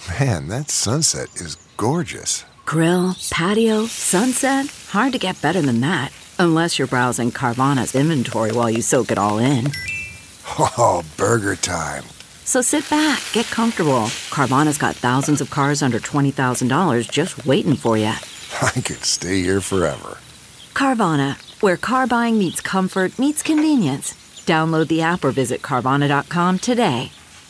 Man, that sunset is gorgeous. Grill, patio, sunset. Hard to get better than that. Unless you're browsing Carvana's inventory while you soak it all in. Oh, burger time. So sit back, get comfortable. Carvana's got thousands of cars under $20,000 just waiting for you. I could stay here forever. Carvana, where car buying meets comfort meets convenience. Download the app or visit Carvana.com today.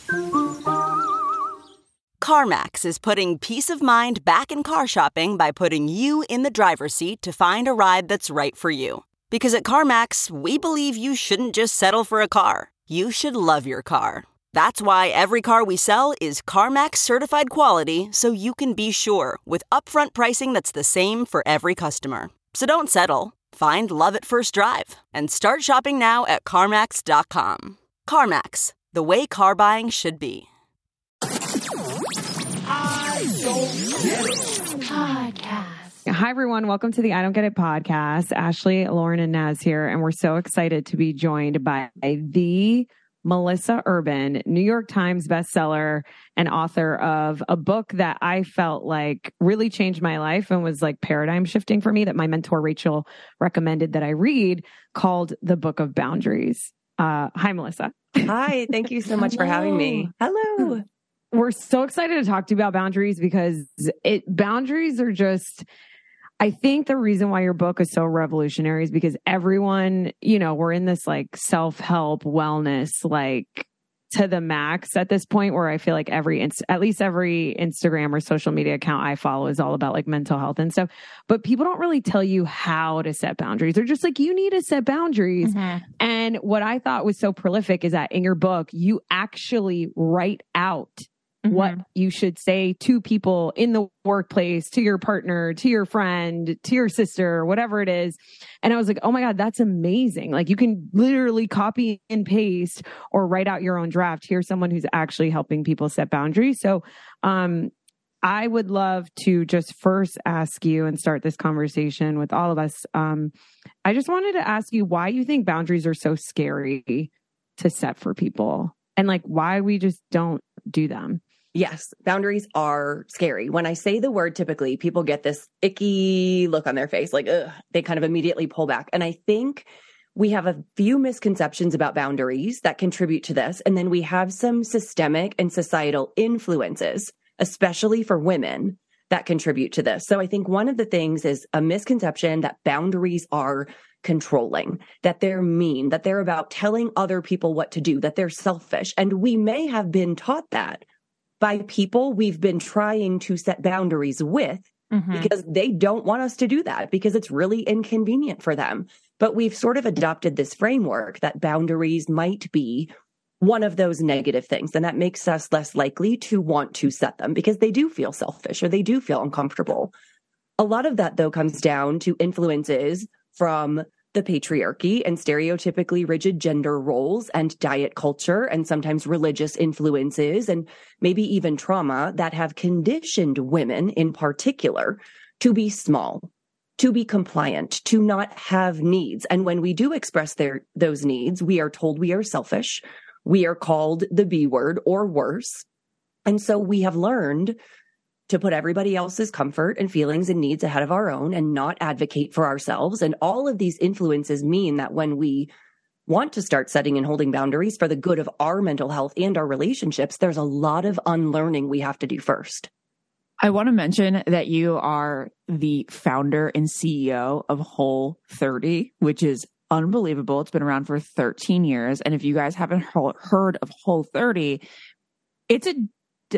CarMax is putting peace of mind back in car shopping by putting you in the driver's seat to find a ride that's right for you. Because at CarMax, we believe you shouldn't just settle for a car. You should love your car. That's why every car we sell is CarMax certified quality, so you can be sure with upfront pricing that's the same for every customer. So don't settle. Find love at first drive and start shopping now at CarMax.com. CarMax, the way car buying should be. Podcast. Hi, everyone. Welcome to the I Don't Get It podcast. Ashley, Lauren, and Naz here, and we're so excited to be joined by the Melissa Urban, New York Times bestseller and author of a book that I felt like really changed my life and was like paradigm shifting for me that my mentor Rachel recommended that I read, called The Book of Boundaries. Hi, Melissa. Hi. Thank you so much for having me. Hello. We're so excited to talk to you about boundaries because boundaries are just, I think the reason why your book is so revolutionary is because everyone, we're in this like self-help wellness, like to the max at this point where I feel like at least every Instagram or social media account I follow is all about like mental health and stuff. But people don't really tell you how to set boundaries. They're just like, you need to set boundaries. Mm-hmm. And what I thought was so prolific is that in your book, you actually write out what you should say to people in the workplace, to your partner, to your friend, to your sister, whatever it is. And I was like, oh my God, that's amazing. Like you can literally copy and paste or write out your own draft. Here's someone who's actually helping people set boundaries. So I would love to just first ask you and start this conversation with all of us. I just wanted to ask you why you think boundaries are so scary to set for people and like why we just don't do them. Yes, boundaries are scary. When I say the word, typically people get this icky look on their face, like, ugh, they kind of immediately pull back. And I think we have a few misconceptions about boundaries that contribute to this. And then we have some systemic and societal influences, especially for women, that contribute to this. So I think one of the things is a misconception that boundaries are controlling, that they're mean, that they're about telling other people what to do, that they're selfish. And we may have been taught that by people we've been trying to set boundaries with because they don't want us to do that because it's really inconvenient for them. But we've sort of adopted this framework that boundaries might be one of those negative things. And that makes us less likely to want to set them because they do feel selfish or they do feel uncomfortable. A lot of that, though, comes down to influences from the patriarchy and stereotypically rigid gender roles and diet culture and sometimes religious influences and maybe even trauma that have conditioned women in particular to be small, to be compliant, to not have needs. And when we do express those needs, we are told we are selfish. We are called the B word or worse. And so we have learned to put everybody else's comfort and feelings and needs ahead of our own and not advocate for ourselves. And all of these influences mean that when we want to start setting and holding boundaries for the good of our mental health and our relationships, there's a lot of unlearning we have to do first. I want to mention that you are the founder and CEO of Whole30, which is unbelievable. It's been around for 13 years. And if you guys haven't heard of Whole30, it's a,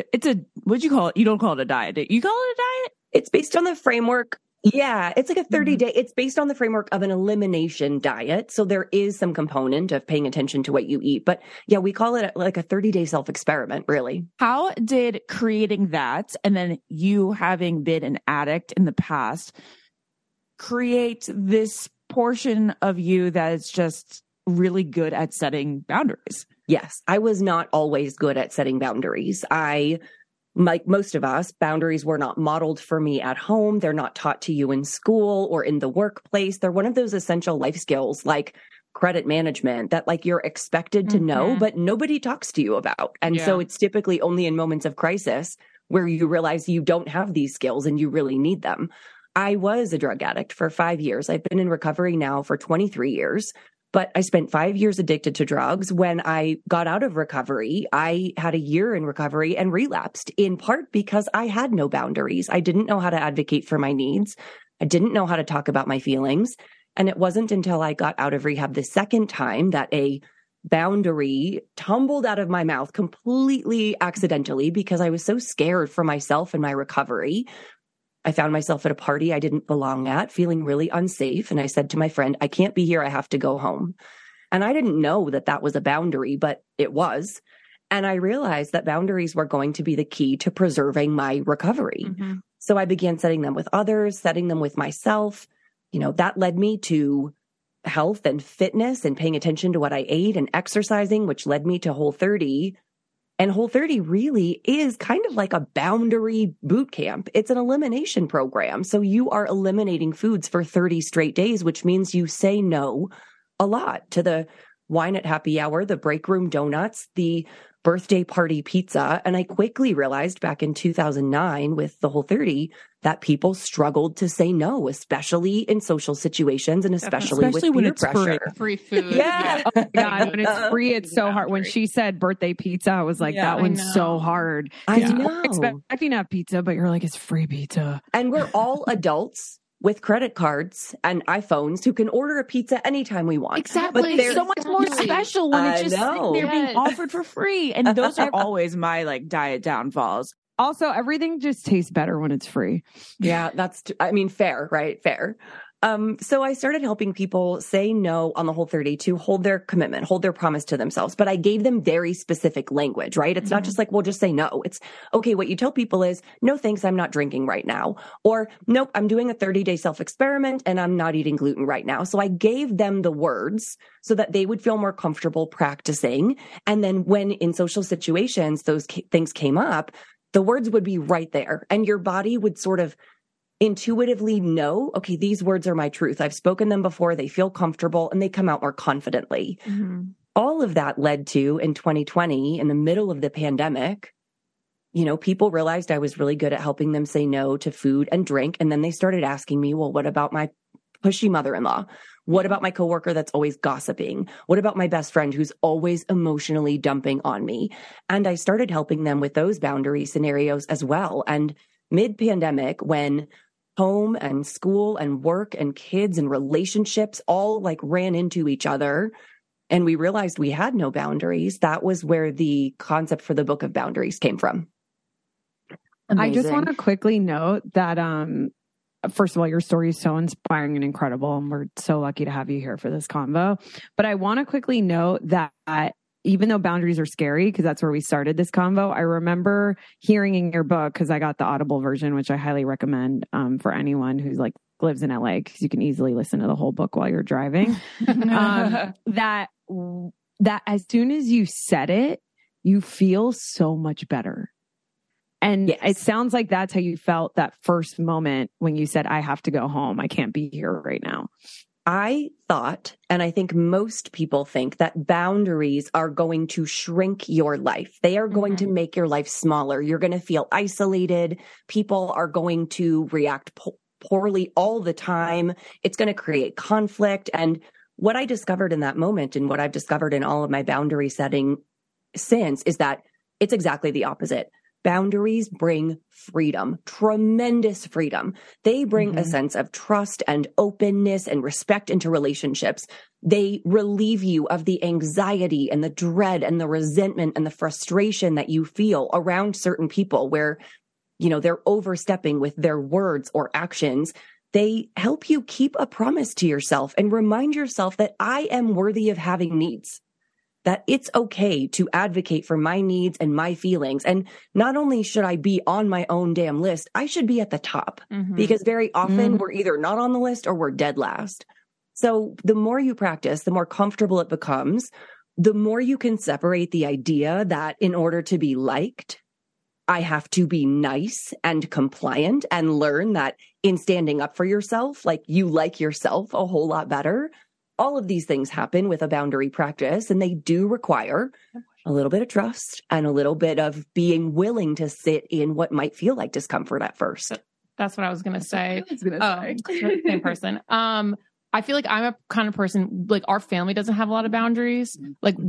what'd you call it? You don't call it a diet. You call it a diet? It's based on the framework. Yeah, it's like a 30-day. It's based on the framework of an elimination diet. So there is some component of paying attention to what you eat. But yeah, we call it like a 30-day self-experiment, really. How did creating that and then you having been an addict in the past create this portion of you that is just really good at setting boundaries? Yes, I was not always good at setting boundaries. Like most of us, boundaries were not modeled for me at home. They're not taught to you in school or in the workplace. They're one of those essential life skills like credit management that like you're expected to know, but nobody talks to you about. And so it's typically only in moments of crisis where you realize you don't have these skills and you really need them. I was a drug addict for 5 years. I've been in recovery now for 23 years, but I spent 5 years addicted to drugs. When I got out of recovery, I had a year in recovery and relapsed, in part because I had no boundaries. I didn't know how to advocate for my needs. I didn't know how to talk about my feelings. And it wasn't until I got out of rehab the second time that a boundary tumbled out of my mouth completely accidentally because I was so scared for myself and my recovery. I found myself at a party I didn't belong at, feeling really unsafe. And I said to my friend, I can't be here. I have to go home. And I didn't know that that was a boundary, but it was. And I realized that boundaries were going to be the key to preserving my recovery. Mm-hmm. So I began setting them with others, setting them with myself. You know, that led me to health and fitness and paying attention to what I ate and exercising, which led me to Whole30. And Whole30 really is kind of like a boundary boot camp. It's an elimination program. So you are eliminating foods for 30 straight days, which means you say no a lot to the wine at happy hour, the break room donuts, the birthday party pizza. And I quickly realized back in 2009 with the Whole30 that people struggled to say no, especially in social situations and especially with when peer it's pressure. Free food. Yeah. Oh my God, when it's free, it's so hard. When she said birthday pizza, I was like, that one's so hard. I You know. weren't expecting to have pizza, but you're like, it's free pizza. And we're all adults with credit cards and iPhones who can order a pizza anytime we want. Exactly. But It's they're so much more special when it's just sitting there being Yes. offered for free. And those are always my like diet downfalls. Also, everything just tastes better when it's free. Yeah, fair, right? Fair. So I started helping people say no on the Whole30 to hold their commitment, hold their promise to themselves. But I gave them very specific language, right? It's not just like, well, just say no. It's okay. What you tell people is, no, thanks. I'm not drinking right now. Or nope, I'm doing a 30-day self-experiment and I'm not eating gluten right now. So I gave them the words so that they would feel more comfortable practicing. And then when in social situations, those things came up, the words would be right there and your body would sort of intuitively know, okay, these words are my truth. I've spoken them before. They feel comfortable and they come out more confidently. Mm-hmm. All of that led to in 2020, in the middle of the pandemic, you know, people realized I was really good at helping them say no to food and drink. And then they started asking me, well, what about my pushy mother-in-law? What about my coworker that's always gossiping? What about my best friend who's always emotionally dumping on me? And I started helping them with those boundary scenarios as well. And mid-pandemic, when home and school and work and kids and relationships all like ran into each other and we realized we had no boundaries, that was where the concept for the Book of Boundaries came from. Amazing. I just want to quickly note that, first of all, your story is so inspiring and incredible, and we're so lucky to have you here for this convo. But I want to quickly note that even though boundaries are scary, because that's where we started this convo, I remember hearing in your book, because I got the Audible version, which I highly recommend for anyone who's like lives in LA, because you can easily listen to the whole book while you're driving. That as soon as you said it, you feel so much better. And yes. It sounds like that's how you felt that first moment when you said, I have to go home. I can't be here right now. I thought, and I think most people think, that boundaries are going to shrink your life. They are going to make your life smaller. You're going to feel isolated. People are going to react poorly all the time. It's going to create conflict. And what I discovered in that moment, and what I've discovered in all of my boundary setting since, is that it's exactly the opposite. Boundaries bring freedom, tremendous freedom. They bring a sense of trust and openness and respect into relationships. They relieve you of the anxiety and the dread and the resentment and the frustration that you feel around certain people where, you know, they're overstepping with their words or actions. They help you keep a promise to yourself and remind yourself that I am worthy of having needs. That it's okay to advocate for my needs and my feelings. And not only should I be on my own damn list, I should be at the top because very often we're either not on the list or we're dead last. So the more you practice, the more comfortable it becomes, the more you can separate the idea that in order to be liked, I have to be nice and compliant, and learn that in standing up for yourself, like you like yourself a whole lot better. All of these things happen with a boundary practice, and they do require a little bit of trust and a little bit of being willing to sit in what might feel like discomfort at first. That's what I was going to say. Same person. I feel like I'm a kind of person, like our family doesn't have a lot of boundaries. Like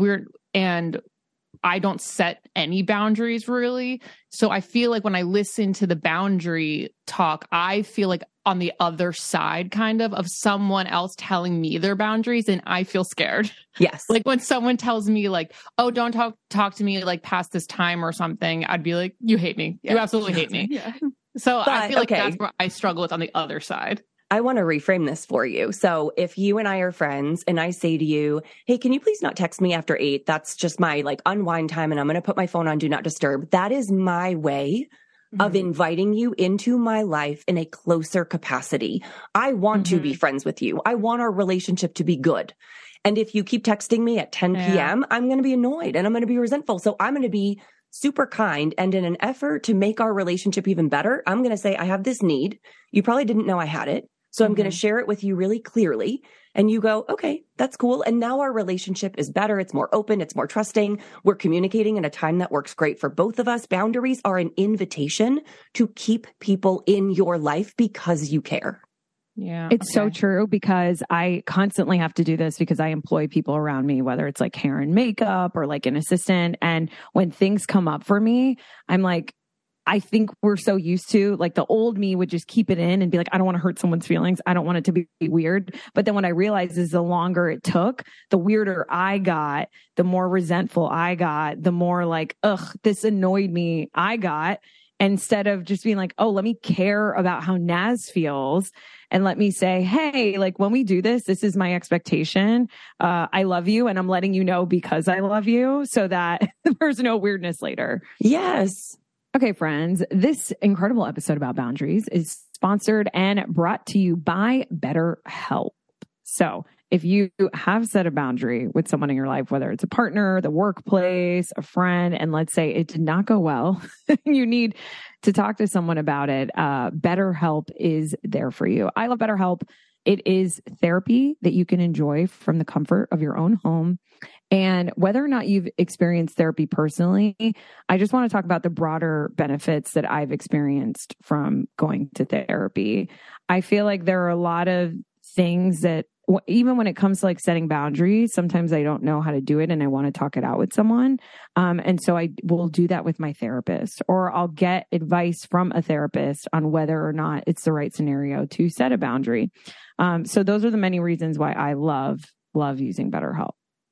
and I don't set any boundaries really. So I feel like when I listen to the boundary talk, I feel like on the other side kind of someone else telling me their boundaries, and I feel scared. Yes. Like when someone tells me like, oh, don't talk to me like past this time or something, I'd be like, you hate me. Yeah. You absolutely hate me. Yeah. So I feel like that's where I struggle with on the other side. I want to reframe this for you. So if you and I are friends and I say to you, hey, can you please not text me after 8? That's just my like unwind time and I'm going to put my phone on do not disturb. That is my way of inviting you into my life in a closer capacity. I want to be friends with you. I want our relationship to be good. And if you keep texting me at 10 p.m., I'm going to be annoyed and I'm going to be resentful. So I'm going to be super kind. And in an effort to make our relationship even better, I'm going to say, I have this need. You probably didn't know I had it. So I'm going to share it with you really clearly. And you go, okay, that's cool. And now our relationship is better. It's more open. It's more trusting. We're communicating in a time that works great for both of us. Boundaries are an invitation to keep people in your life because you care. Yeah. It's so true because I constantly have to do this because I employ people around me, whether it's like hair and makeup or like an assistant. And when things come up for me, I'm like, I think we're so used to like the old me would just keep it in and be like, I don't want to hurt someone's feelings. I don't want it to be weird. But then what I realized is the longer it took, the weirder I got, the more resentful I got, the more like, this annoyed me I got. Instead of just being like, oh, let me care about how Naz feels. And let me say, hey, like when we do this, this is my expectation. I love you. And I'm letting you know because I love you so that there's no weirdness later. Yes. Okay, friends, this incredible episode about boundaries is sponsored and brought to you by BetterHelp. So if you have set a boundary with someone in your life, whether it's a partner, the workplace, a friend, and let's say it did not go well, you need to talk to someone about it. BetterHelp is there for you. I love BetterHelp. It is therapy that you can enjoy from the comfort of your own home. And whether or not you've experienced therapy personally, I just want to talk about the broader benefits that I've experienced from going to therapy. I feel like there are a lot of things that even when it comes to like setting boundaries, sometimes I don't know how to do it and I want to talk it out with someone. And so I will do that with my therapist, or I'll get advice from a therapist on whether or not it's the right scenario to set a boundary. So those are the many reasons why I love using BetterHelp.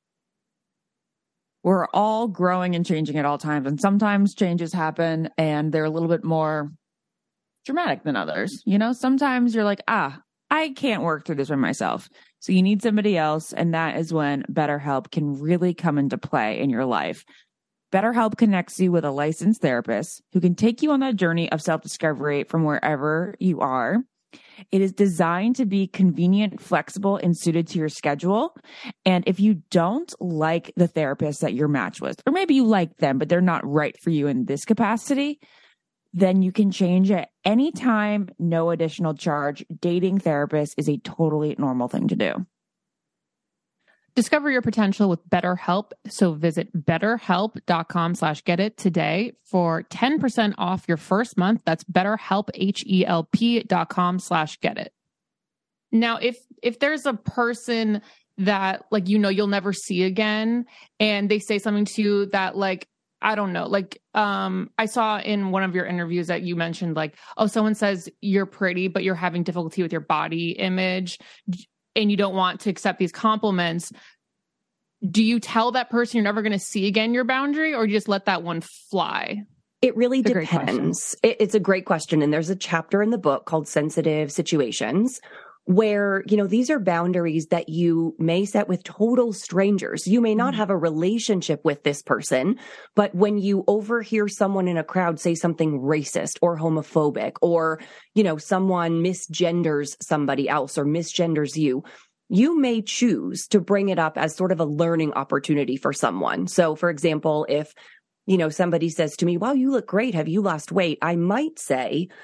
We're all growing and changing at all times. And sometimes changes happen and they're a little bit more dramatic than others. You know, sometimes you're like, I can't work through this by myself. So you need somebody else. And that is when BetterHelp can really come into play in your life. BetterHelp connects you with a licensed therapist who can take you on that journey of self-discovery from wherever you are. It is designed to be convenient, flexible, and suited to your schedule. And if you don't like the therapist that you're matched with, or maybe you like them, but they're not right for you in this capacity, then you can change at any time, no additional charge. Dating therapists is a totally normal thing to do. Discover your potential with BetterHelp. So visit betterhelp.com/getit today for 10% off your first month. That's BetterHelp, HELP.com/getit. Now, if there's a person that like, you know, you'll never see again, and they say something to you that like, I don't know, like, I saw in one of your interviews that you mentioned like, oh, someone says you're pretty, but you're having difficulty with your body image and you don't want to accept these compliments. Do you tell that person you're never going to see again your boundary, or do you just let that one fly? It really depends. It's a great question. And there's a chapter in the book called Sensitive Situations where, you know, these are boundaries that you may set with total strangers. You may not have a relationship with this person, but when you overhear someone in a crowd say something racist or homophobic, or, you know, someone misgenders somebody else or misgenders you, you may choose to bring it up as sort of a learning opportunity for someone. So, for example, if, you know, somebody says to me, wow, you look great. Have you lost weight? I might say,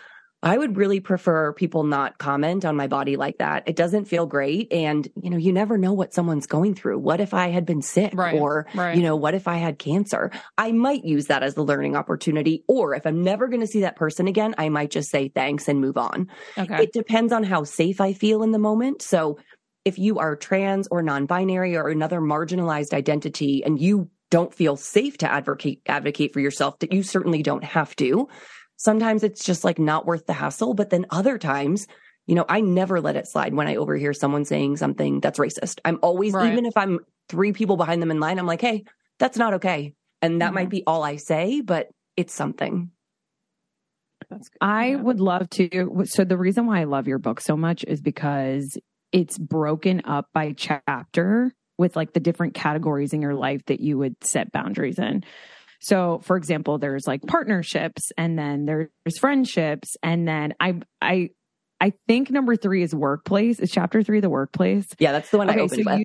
I would really prefer people not comment on my body like that. It doesn't feel great. And, you never know what someone's going through. What if I had been sick? Right, Or, right. What if I had cancer? I might use that as the learning opportunity. Or if I'm never going to see that person again, I might just say thanks and move on. Okay. It depends on how safe I feel in the moment. So if you are trans or non-binary or another marginalized identity and you don't feel safe to advocate for yourself, that you certainly don't have to. Sometimes it's just like not worth the hassle. But then other times, I never let it slide when I overhear someone saying something that's racist. I'm always, Right. even if I'm 3 people behind them in line, I'm like, hey, that's not okay. And that might be all I say, but it's something. That's good. I would love to. So the reason why I love your book so much is because it's broken up by chapter with like the different categories in your life that you would set boundaries in. So for example, there's like partnerships, and then there's friendships. And then I think number 3 is workplace. Is chapter 3 the workplace? Yeah, that's the one I Okay, opened so with.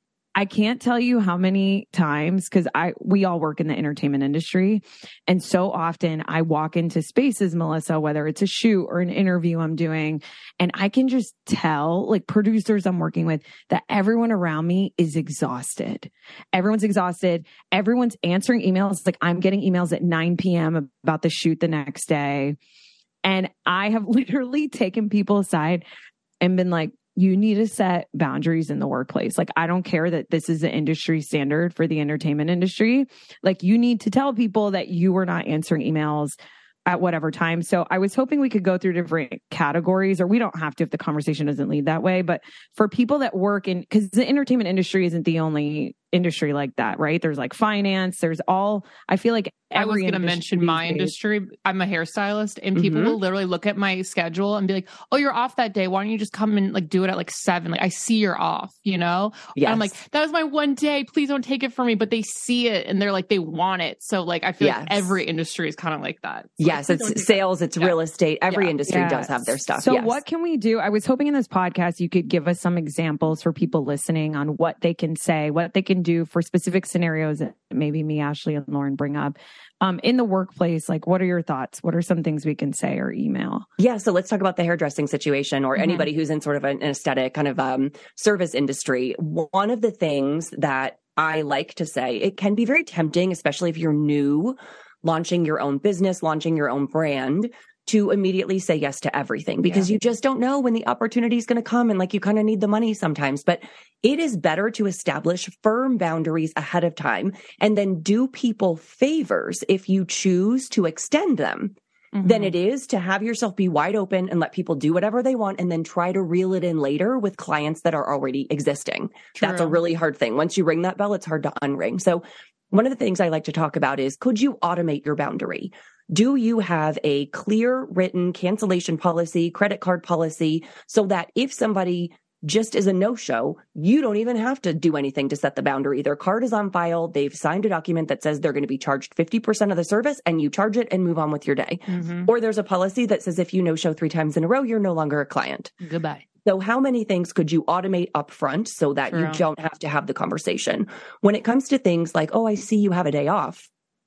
I can't tell you how many times, because we all work in the entertainment industry. And so often I walk into spaces, Melissa, whether it's a shoot or an interview I'm doing, and I can just tell, like producers I'm working with, that everyone around me is exhausted. Everyone's exhausted. Everyone's answering emails. Like I'm getting emails at 9 p.m. about the shoot the next day. And I have literally taken people aside and been like, you need to set boundaries in the workplace. Like, I don't care that this is the industry standard for the entertainment industry. Like, you need to tell people that you are not answering emails at whatever time. So I was hoping we could go through different categories, or we don't have to if the conversation doesn't lead that way. But for people that work in, because the entertainment industry isn't the only industry like that, right? There's like finance, there's all, I feel like I was every going to mention my industry. I'm a hairstylist, and people will literally look at my schedule and be like, "Oh, you're off that day. Why don't you just come and like do it at like 7? Like I see you're off, Yes. And I'm like, that was my one day. Please don't take it from me. But they see it and they're like, they want it. So like, I feel like every industry is kind of like that. So Yes, it's sales, it's real estate. Every industry does have their stuff. So what can we do? I was hoping in this podcast you could give us some examples for people listening on what they can say, what they can do for specific scenarios that maybe me, Ashley, and Lauren bring up. In the workplace, like what are your thoughts? What are some things we can say or email? Yeah, so let's talk about the hairdressing situation, or anybody who's in sort of an aesthetic kind of service industry. One of the things that I like to say, it can be very tempting, especially if you're new, launching your own business, launching your own brand, to immediately say yes to everything, because you just don't know when the opportunity is going to come, and like you kind of need the money sometimes. But it is better to establish firm boundaries ahead of time and then do people favors if you choose to extend them than it is to have yourself be wide open and let people do whatever they want and then try to reel it in later with clients that are already existing. True. That's a really hard thing. Once you ring that bell, it's hard to unring. So one of the things I like to talk about is, could you automate your boundary? Do you have a clear written cancellation policy, credit card policy, so that if somebody just is a no-show, you don't even have to do anything to set the boundary? Their card is on file. They've signed a document that says they're going to be charged 50% of the service, and you charge it and move on with your day. Or there's a policy that says if you no-show 3 times in a row, you're no longer a client. Goodbye. So how many things could you automate up front so that you don't have to have the conversation? When it comes to things like, oh, I see you have a day off,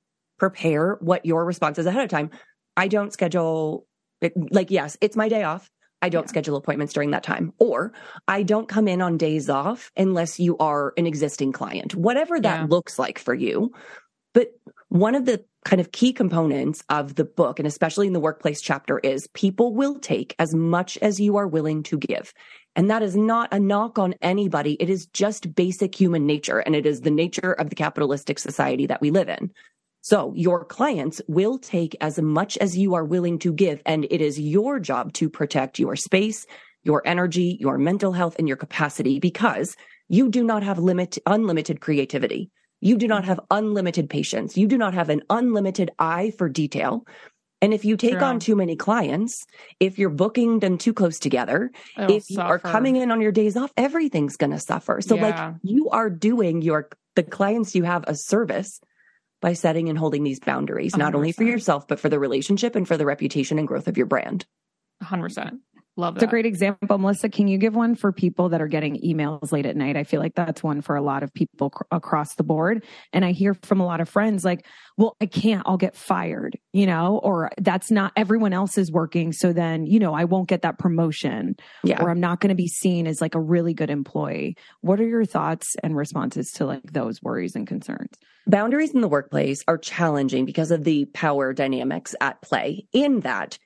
prepare what your response is ahead of time. I don't schedule, yes, it's my day off. I don't schedule appointments during that time. Or I don't come in on days off unless you are an existing client, whatever that looks like for you. But one of the kind of key components of the book, and especially in the workplace chapter, is people will take as much as you are willing to give. And that is not a knock on anybody. It is just basic human nature. And it is the nature of the capitalistic society that we live in. So your clients will take as much as you are willing to give, and it is your job to protect your space, your energy, your mental health, and your capacity, because you do not have unlimited creativity. You do not have unlimited patience. You do not have an unlimited eye for detail. And if you take on too many clients, if you're booking them too close together, if you are coming in on your days off, everything's going to suffer. So you are doing the clients you have a service by setting and holding these boundaries, 100%. Not only for yourself, but for the relationship and for the reputation and growth of your brand. 100%. Love that. It's a great example. Melissa, can you give one for people that are getting emails late at night? I feel like that's one for a lot of people across the board. And I hear from a lot of friends like, well, I can't, I'll get fired, or that's not, everyone else is working. So then, I won't get that promotion or I'm not going to be seen as like a really good employee. What are your thoughts and responses to like those worries and concerns? Boundaries in the workplace are challenging because of the power dynamics at play, in that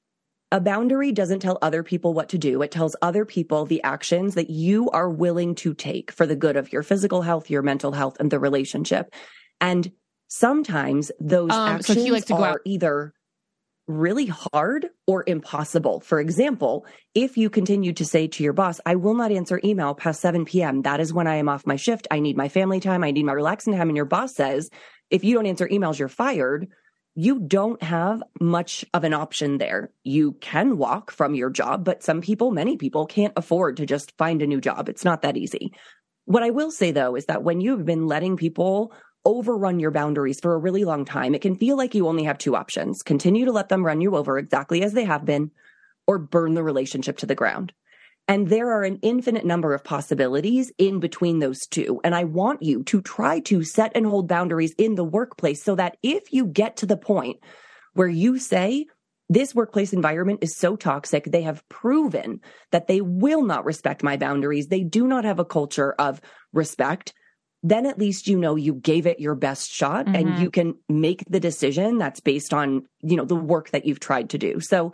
a boundary doesn't tell other people what to do. It tells other people the actions that you are willing to take for the good of your physical health, your mental health, and the relationship. And sometimes those actions are either really hard or impossible. For example, if you continue to say to your boss, I will not answer email past 7 p.m. That is when I am off my shift. I need my family time. I need my relaxing time. And your boss says, if you don't answer emails, you're fired. You don't have much of an option there. You can walk from your job, but many people can't afford to just find a new job. It's not that easy. What I will say though, is that when you've been letting people overrun your boundaries for a really long time, it can feel like you only have two options: continue to let them run you over exactly as they have been, or burn the relationship to the ground. And there are an infinite number of possibilities in between those two. And I want you to try to set and hold boundaries in the workplace so that if you get to the point where you say, this workplace environment is so toxic, they have proven that they will not respect my boundaries, they do not have a culture of respect, then at least you gave it your best shot and you can make the decision that's based on, the work that you've tried to do. So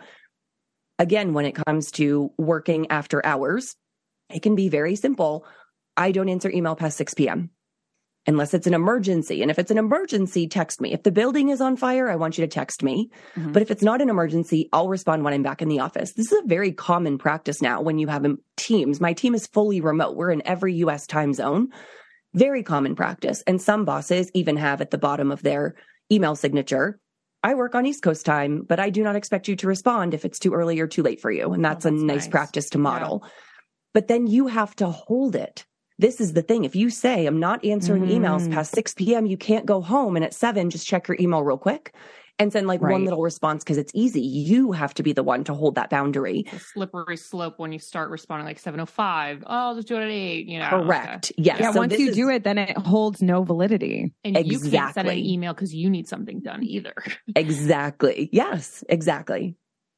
again, when it comes to working after hours, it can be very simple. I don't answer email past 6 p.m. unless it's an emergency. And if it's an emergency, text me. If the building is on fire, I want you to text me. But if it's not an emergency, I'll respond when I'm back in the office. This is a very common practice now when you have teams. My team is fully remote. We're in every US time zone. Very common practice. And some bosses even have at the bottom of their email signature, I work on East Coast time, but I do not expect you to respond if it's too early or too late for you. And that's a nice practice to model. Yeah. But then you have to hold it. This is the thing. If you say, I'm not answering emails past 6 p.m., you can't go home. And at 7, just check your email real quick and send one little response because it's easy. You have to be the one to hold that boundary. It's a slippery slope when you start responding like 7:05. Oh, I'll just do it at 8. Correct. Okay. Yes. Yeah. So once you do it, then it holds no validity. And you can't send an email because you need something done either. Exactly. Yes, exactly.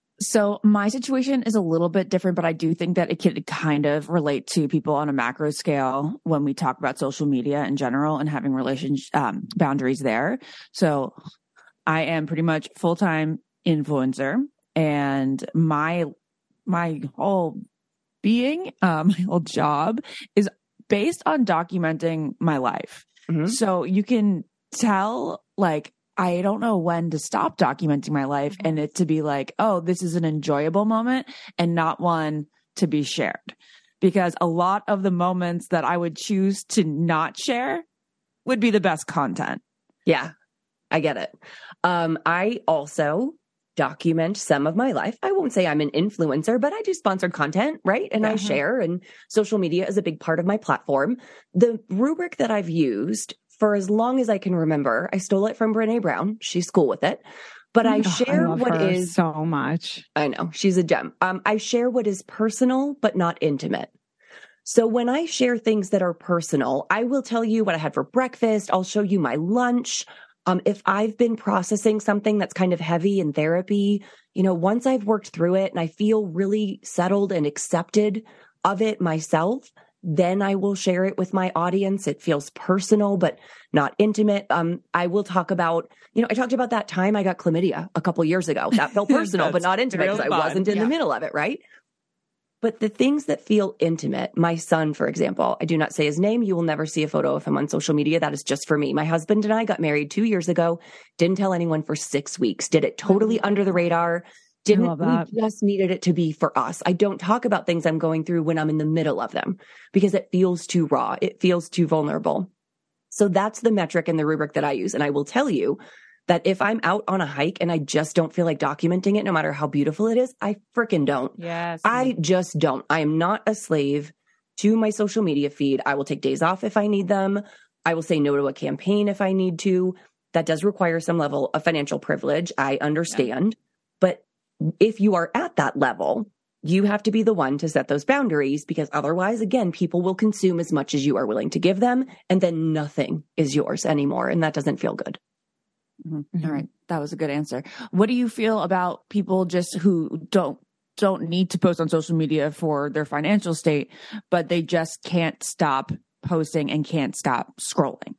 So my situation is a little bit different, but I do think that it could kind of relate to people on a macro scale when we talk about social media in general and having boundaries there. So I am pretty much full-time influencer, and my whole being, my whole job is based on documenting my life. So you can tell, I don't know when to stop documenting my life and it to be like, oh, this is an enjoyable moment and not one to be shared. Because a lot of the moments that I would choose to not share would be the best content. Yeah, I get it. I also document some of my life. I won't say I'm an influencer, but I do sponsored content, right? And I share, and social media is a big part of my platform. The rubric that I've used for as long as I can remember, I stole it from Brené Brown. She's cool with it. But I share what is so much. I know, she's a gem. I share what is personal, but not intimate. So when I share things that are personal, I will tell you what I had for breakfast. I'll show you my lunch. If I've been processing something that's kind of heavy in therapy, once I've worked through it and I feel really settled and accepted of it myself, then I will share it with my audience. It feels personal, but not intimate. I will talk about, I talked about that time I got chlamydia a couple years ago. That felt personal, but not intimate because I wasn't in the middle of it, right? But the things that feel intimate, my son, for example, I do not say his name. You will never see a photo of him on social media. That is just for me. My husband and I got married 2 years ago, didn't tell anyone for 6 weeks, did it totally under the radar. We just needed it to be for us. I don't talk about things I'm going through when I'm in the middle of them because it feels too raw. It feels too vulnerable. So that's the metric and the rubric that I use. And I will tell you that if I'm out on a hike and I just don't feel like documenting it, no matter how beautiful it is, I freaking don't. Yes. I just don't. I am not a slave to my social media feed. I will take days off if I need them. I will say no to a campaign if I need to. That does require some level of financial privilege. I understand. But if you are at that level, you have to be the one to set those boundaries, because otherwise, again, people will consume as much as you are willing to give them, and then nothing is yours anymore. And that doesn't feel good. Mm-hmm. All right. That was a good answer. What do you feel about people just who don't need to post on social media for their financial state, but they just can't stop posting and can't stop scrolling?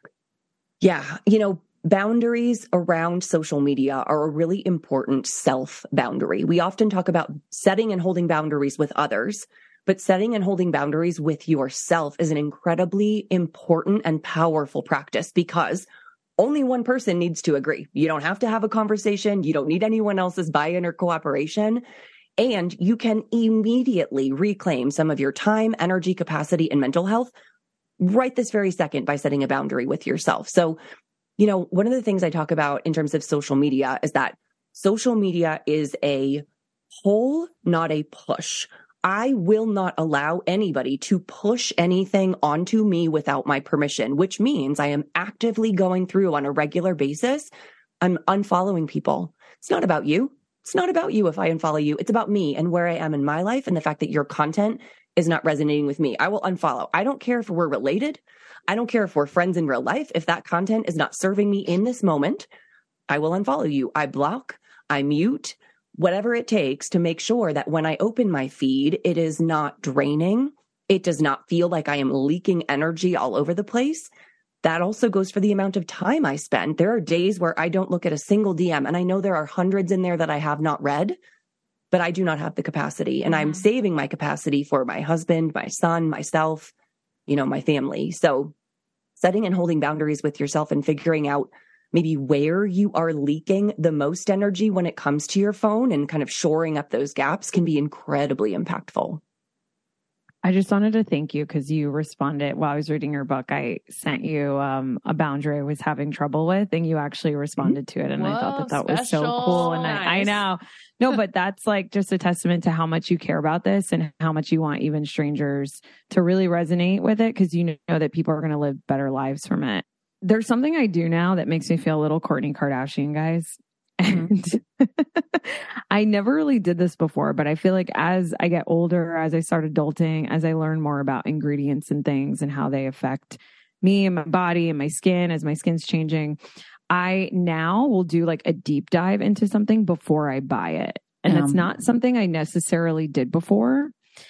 Yeah. Boundaries around social media are a really important self boundary. We often talk about setting and holding boundaries with others, but setting and holding boundaries with yourself is an incredibly important and powerful practice, because only one person needs to agree. You don't have to have a conversation. You don't need anyone else's buy-in or cooperation. And you can immediately reclaim some of your time, energy, capacity, and mental health right this very second by setting a boundary with yourself. So, one of the things I talk about in terms of social media is that social media is a pull, not a push. I will not allow anybody to push anything onto me without my permission, which means I am actively going through on a regular basis. I'm unfollowing people. It's not about you. It's not about you if I unfollow you. It's about me and where I am in my life and the fact that your content is not resonating with me. I will unfollow. I don't care if we're related. I don't care if we're friends in real life. If that content is not serving me in this moment, I will unfollow you. I block, I mute, whatever it takes to make sure that when I open my feed, it is not draining. It does not feel like I am leaking energy all over the place. That also goes for the amount of time I spend. There are days where I don't look at a single DM, and I know there are hundreds in there that I have not read, but I do not have the capacity, and I'm saving my capacity for my husband, my son, myself, my family. So setting and holding boundaries with yourself and figuring out maybe where you are leaking the most energy when it comes to your phone and kind of shoring up those gaps can be incredibly impactful. I just wanted to thank you because you responded while I was reading your book. I sent you a boundary I was having trouble with, and you actually responded to it. And I thought that was so cool. And I know. No, but that's like just a testament to how much you care about this and how much you want even strangers to really resonate with it, because you know that people are going to live better lives from it. There's something I do now that makes me feel a little Kourtney Kardashian, guys. And I never really did this before, but I feel like as I get older, as I start adulting, as I learn more about ingredients and things and how they affect me and my body and my skin, as my skin's changing, I now will do like a deep dive into something before I buy it. And that's not something I necessarily did before.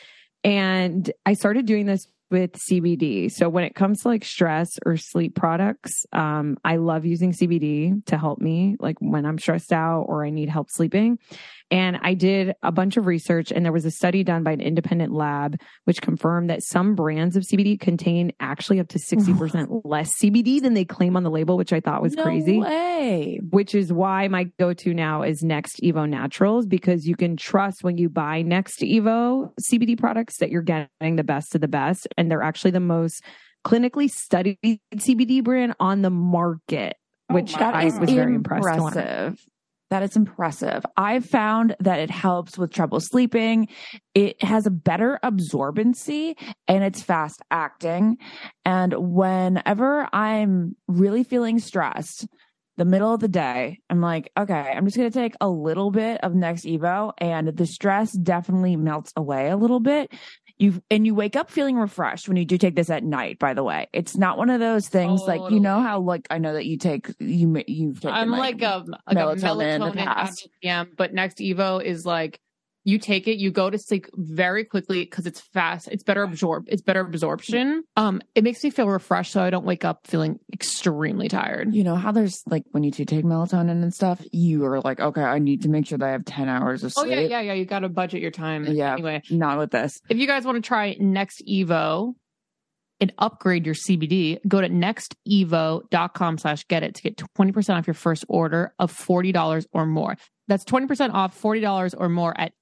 And I started doing this with CBD. So when it comes to like stress or sleep products, I love using CBD to help me like when I'm stressed out or I need help sleeping. And I did a bunch of research, and there was a study done by an independent lab which confirmed that some brands of CBD contain actually up to 60% less CBD than they claim on the label, which I thought was crazy. No way. Which is why my go-to now is Next Evo Naturals, because you can trust when you buy Next Evo CBD products that you're getting the best of the best. And they're actually the most clinically studied CBD brand on the market, which I was very impressed with. That is impressive. I've found that it helps with trouble sleeping. It has a better absorbency and it's fast acting. And whenever I'm really feeling stressed, the middle of the day, I'm like, okay, I'm just going to take a little bit of Next Evo, and the stress definitely melts away a little bit. You wake up feeling refreshed when you do take this at night, by the way. It's not one of those things like, how like, I know that you've taken I'm like a melatonin at PM, but Next Evo is like, you take it, you go to sleep very quickly because it's fast. It's better absorption. It makes me feel refreshed, so I don't wake up feeling extremely tired. You know how there's like when you do take melatonin and stuff, you are like, okay, I need to make sure that I have 10 hours of sleep. Oh yeah. You got to budget your time. Yeah. Anyway, not with this. If you guys want to try Next Evo and upgrade your CBD, go to nextevo.com/get it to get 20% off your first order of $40 or more. That's 20% off $40 or more at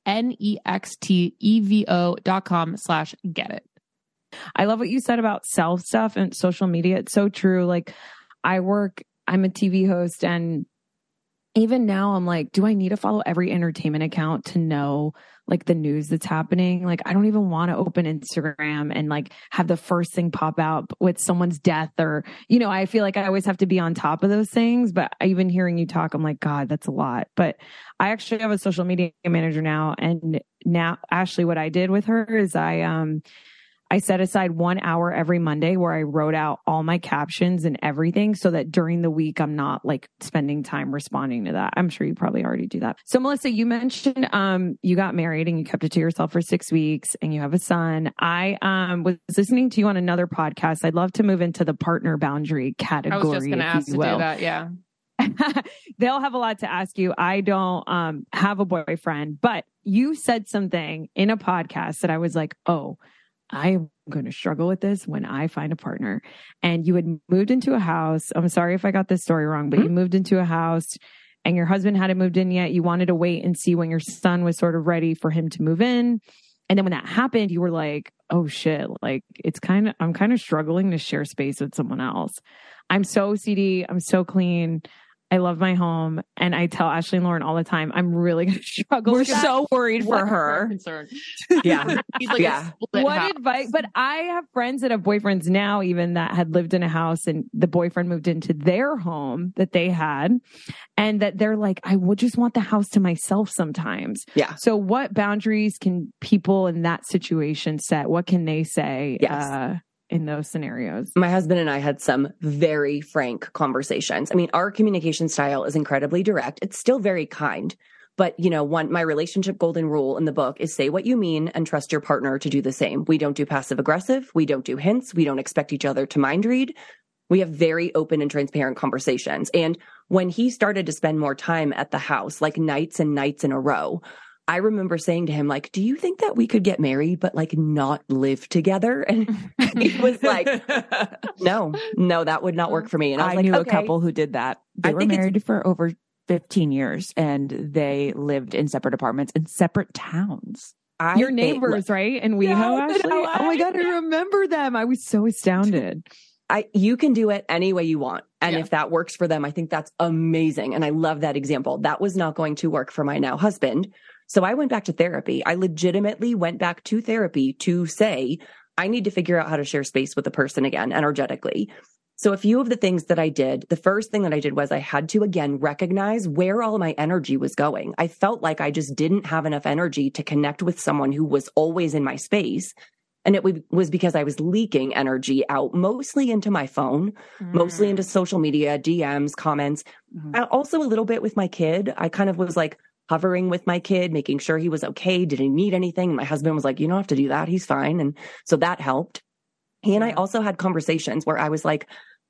nextevo.com/get it. I love what you said about self stuff and social media. It's so true. Like I'm a TV host, and even now I'm like, do I need to follow every entertainment account to know like the news that's happening? Like, I don't even want to open Instagram and like have the first thing pop out with someone's death or, you know, I feel like I always have to be on top of those things. But even hearing you talk, I'm like, God, that's a lot. But I actually have a social media manager now. And now, Ashley, what I did with her is I set aside 1 hour every Monday where I wrote out all my captions and everything so that during the week, I'm not like spending time responding to that. I'm sure you probably already do that. So Melissa, you mentioned, you got married and you kept it to yourself for 6 weeks and you have a son. I, was listening to you on another podcast. I'd love to move into the partner boundary category. I was just going to ask to do that. Yeah. They'll have a lot to ask you. I don't, have a boyfriend, but you said something in a podcast that I was like, oh, I'm going to struggle with this when I find a partner. And you had moved into a house. I'm sorry if I got this story wrong, but you moved into a house and your husband hadn't moved in yet. You wanted to wait and see when your son was sort of ready for him to move in. And then when that happened, you were like, oh shit, like I'm kind of struggling to share space with someone else. I'm so OCD. I'm so clean. I love my home. And I tell Ashley and Lauren all the time, I'm really going to struggle. We're with that. so worried for her. Yeah. He's like a split What house. advice? But I have friends that have boyfriends now, even that had lived in a house and the boyfriend moved into their home that they had. And that they're like, I would just want the house to myself sometimes. Yeah. So what boundaries can people in that situation set? What can they say? Yes. In those scenarios? My husband and I had some very frank conversations. I mean, our communication style is incredibly direct. It's still very kind. But, you know, my relationship golden rule in the book is say what you mean and trust your partner to do the same. We don't do passive aggressive. We don't do hints. We don't expect each other to mind read. We have very open and transparent conversations. And when he started to spend more time at the house, like nights and nights in a row, I remember saying to him, like, do you think that we could get married, but like not live together? And he was like, no, that would not work for me. And I was like, knew okay. a couple who did that. They were married for over 15 years and they lived in separate apartments in separate towns. Your neighbors, right? And WeHo, Ashley? LA. Oh my God, I remember them. I was so astounded. You can do it any way you want. And if that works for them, I think that's amazing. And I love that example. That was not going to work for my now husband. So I went back to therapy. I legitimately went back to therapy to say, I need to figure out how to share space with the person again, energetically. So a few of the things that I did, the first thing that I did was I had to, again, recognize where all my energy was going. I felt like I just didn't have enough energy to connect with someone who was always in my space. And it was because I was leaking energy out, mostly into my phone, mostly into social media, DMs, comments, also a little bit with my kid. I kind of was like hovering with my kid, making sure he was okay. Did he need anything? My husband was like, you don't have to do that. He's fine. And so that helped. He and I also had conversations where I was like,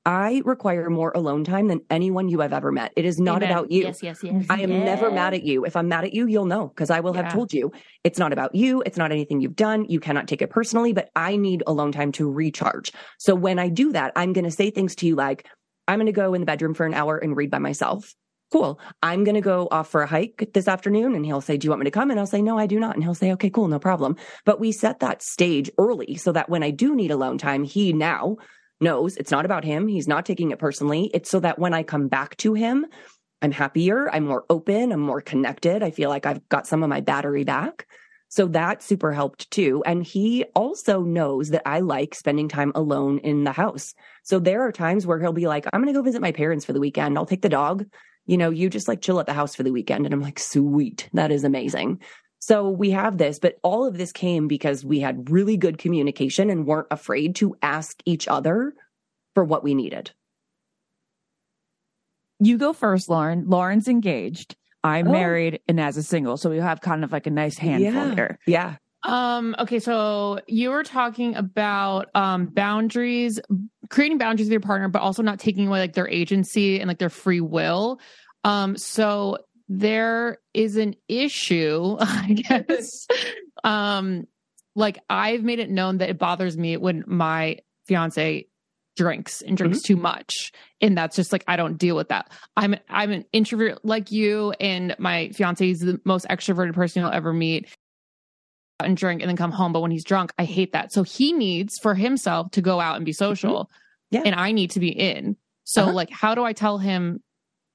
I require more alone time than anyone you have ever met. It is not about you. Yes. I am never mad at you. If I'm mad at you, you'll know because I will have told you. It's not about you. It's not anything you've done. You cannot take it personally, but I need alone time to recharge. So when I do that, I'm going to say things to you like, I'm going to go in the bedroom for an hour and read by myself. Cool. I'm going to go off for a hike this afternoon. And he'll say, do you want me to come? And I'll say, no, I do not. And he'll say, okay, cool. No problem. But we set that stage early so that when I do need alone time, he now knows it's not about him. He's not taking it personally. It's so that when I come back to him, I'm happier. I'm more open. I'm more connected. I feel like I've got some of my battery back. So that super helped too. And he also knows that I like spending time alone in the house. So there are times where he'll be like, I'm going to go visit my parents for the weekend. I'll take the dog. You know, you just like chill at the house for the weekend. And I'm like, sweet. That is amazing. So we have this, but all of this came because we had really good communication and weren't afraid to ask each other for what we needed. You go first, Lauren. Lauren's engaged. I'm married and as a single. So we have kind of like a nice handful here. Yeah. Okay. So you were talking about, boundaries, creating boundaries with your partner, but also not taking away like their agency and like their free will. So there is an issue, I guess. Like I've made it known that it bothers me when my fiance drinks too much. And that's just like, I don't deal with that. I'm an introvert like you, and my fiance is the most extroverted person you'll ever meet and drink and then come home. But when he's drunk, I hate that. So he needs for himself to go out and be social and I need to be in. So like, how do I tell him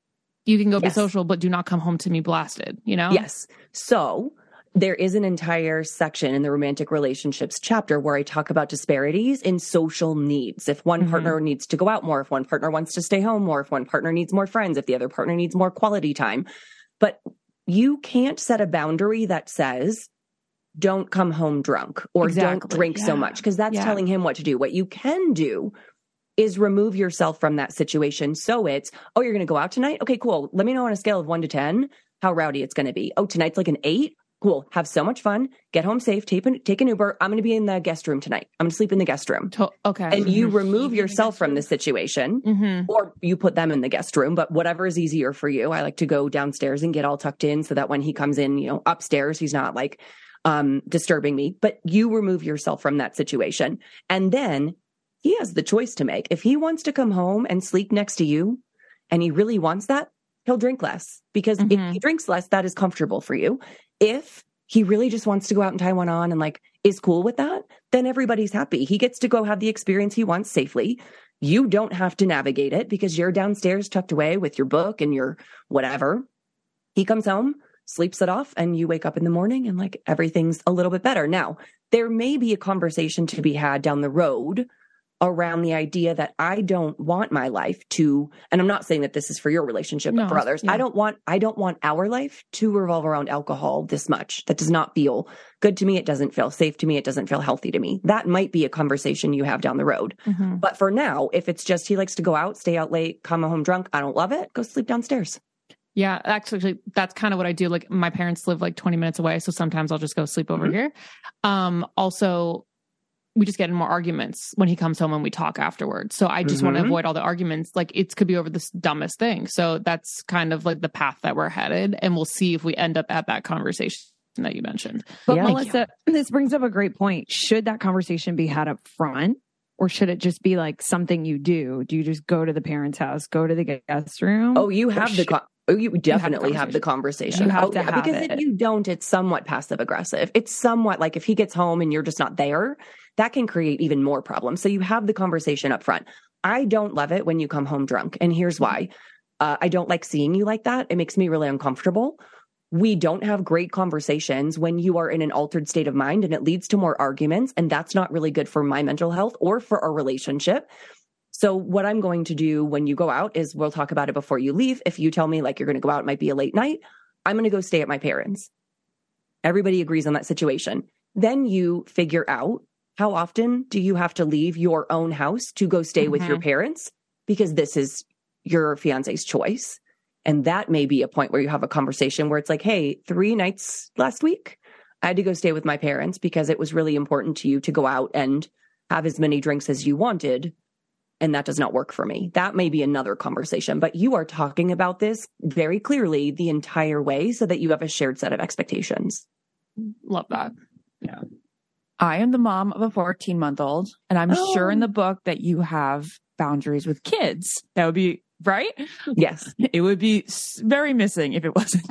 You can go be Yes. social, but do not come home to me blasted, you know? Yes. So there is an entire section in the romantic relationships chapter where I talk about disparities in social needs. If one partner needs to go out more, if one partner wants to stay home more, if one partner needs more friends, if the other partner needs more quality time. But you can't set a boundary that says, don't come home drunk or don't Exactly. drink so Yeah. much, because that's Yeah. telling him what to do. What you can do is remove yourself from that situation. So it's, oh, you're going to go out tonight? Okay, cool. Let me know on a scale of 1 to 10 how rowdy it's going to be. Oh, tonight's like an 8? Cool. Have so much fun. Get home safe. Take an Uber. I'm going to be in the guest room tonight. I'm going to sleep in the guest room. Okay. And you remove yourself from the situation, or you put them in the guest room, but whatever is easier for you. I like to go downstairs and get all tucked in so that when he comes in, you know, upstairs, he's not like disturbing me. But you remove yourself from that situation. And then he has the choice to make. If he wants to come home and sleep next to you and he really wants that, he'll drink less, because if he drinks less, that is comfortable for you. If he really just wants to go out and tie one on and like is cool with that, then everybody's happy. He gets to go have the experience he wants safely. You don't have to navigate it because you're downstairs tucked away with your book and your whatever. He comes home, sleeps it off, and you wake up in the morning and like everything's a little bit better. Now, there may be a conversation to be had down the road around the idea that I don't want my life to, and I'm not saying that this is for your relationship, but for others, yeah. I don't want our life to revolve around alcohol this much. That does not feel good to me. It doesn't feel safe to me. It doesn't feel healthy to me. That might be a conversation you have down the road. But for now, if it's just he likes to go out, stay out late, come home drunk, I don't love it, go sleep downstairs. Yeah, actually, that's kind of what I do. Like my parents live like 20 minutes away, so sometimes I'll just go sleep over here. Also, we just get in more arguments when he comes home and we talk afterwards. So I just want to avoid all the arguments. Like it could be over this dumbest thing. So that's kind of like the path that we're headed. And we'll see if we end up at that conversation that you mentioned. But Yeah. Melissa, this brings up a great point. Should that conversation be had up front, or should it just be like something you do? Do you just go to the parents' house, go to the guest room? Oh, you have you definitely have the conversation. You have to have because it. if you don't, it's somewhat passive aggressive. It's somewhat like if he gets home and you're just not there, that can create even more problems. So you have the conversation up front. I don't love it when you come home drunk. And here's why. I don't like seeing you like that. It makes me really uncomfortable. We don't have great conversations when you are in an altered state of mind, and it leads to more arguments. And that's not really good for my mental health or for our relationship. So what I'm going to do when you go out is we'll talk about it before you leave. If you tell me like you're going to go out, it might be a late night, I'm going to go stay at my parents'. Everybody agrees on that situation. Then you figure out, how often do you have to leave your own house to go stay with your parents? Because this is your fiance's choice. And that may be a point where you have a conversation where it's like, hey, 3 nights last week, I had to go stay with my parents because it was really important to you to go out and have as many drinks as you wanted. And that does not work for me. That may be another conversation, but you are talking about this very clearly the entire way so that you have a shared set of expectations. Love that. Yeah. I am the mom of a 14-month-old, and I'm sure in the book that you have boundaries with kids. That would be right. Yes. It would be very missing if it wasn't.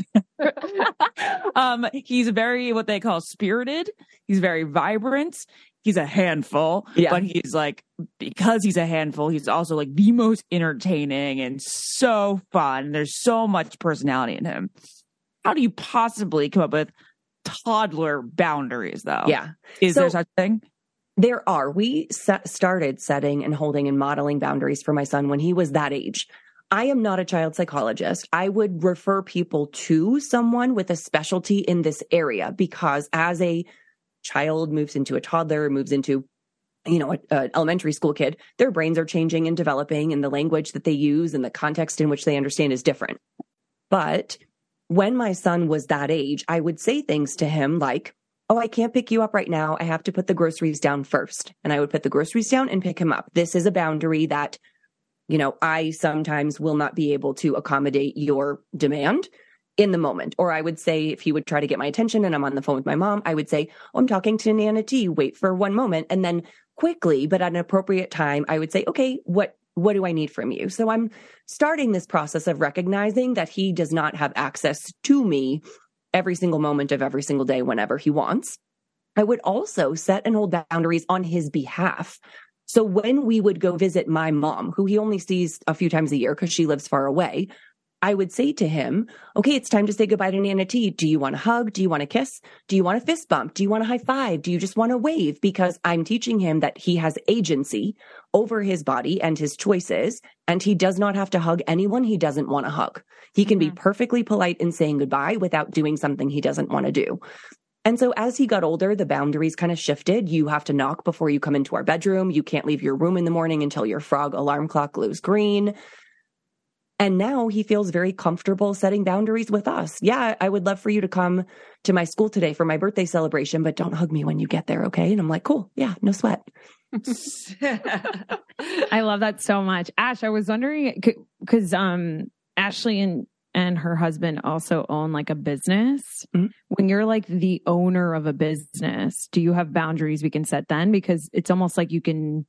He's very, what they call spirited. He's very vibrant. He's a handful, but he's like, because he's a handful, he's also like the most entertaining and so fun. There's so much personality in him. How do you possibly come up with toddler boundaries though? Yeah. Is there such a thing? There are. We started setting and holding and modeling boundaries for my son when he was that age. I am not a child psychologist. I would refer people to someone with a specialty in this area, because as a child moves into a toddler, moves into, an elementary school kid, their brains are changing and developing, and the language that they use and the context in which they understand is different. But when my son was that age, I would say things to him like, oh, I can't pick you up right now. I have to put the groceries down first. And I would put the groceries down and pick him up. This is a boundary that, I sometimes will not be able to accommodate your demand in the moment. Or I would say, if he would try to get my attention and I'm on the phone with my mom, I would say, oh, I'm talking to Nana T. Wait for one moment. And then quickly, but at an appropriate time, I would say, okay, what do I need from you? So I'm starting this process of recognizing that he does not have access to me every single moment of every single day whenever he wants. I would also set and hold boundaries on his behalf. So when we would go visit my mom, who he only sees a few times a year because she lives far away, I would say to him, okay, it's time to say goodbye to Nana T. Do you want a hug? Do you want a kiss? Do you want a fist bump? Do you want a high five? Do you just want to wave? Because I'm teaching him that he has agency over his body and his choices, and he does not have to hug anyone he doesn't want to hug. He can be perfectly polite in saying goodbye without doing something he doesn't want to do. And so as he got older, the boundaries kind of shifted. You have to knock before you come into our bedroom. You can't leave your room in the morning until your frog alarm clock glows green. And now he feels very comfortable setting boundaries with us. Yeah, I would love for you to come to my school today for my birthday celebration, but don't hug me when you get there, okay? And I'm like, cool. Yeah, no sweat. I love that so much. Ash, I was wondering, because Ashley and her husband also own like a business. Mm-hmm. When you're like the owner of a business, do you have boundaries we can set then? Because it's almost like you can,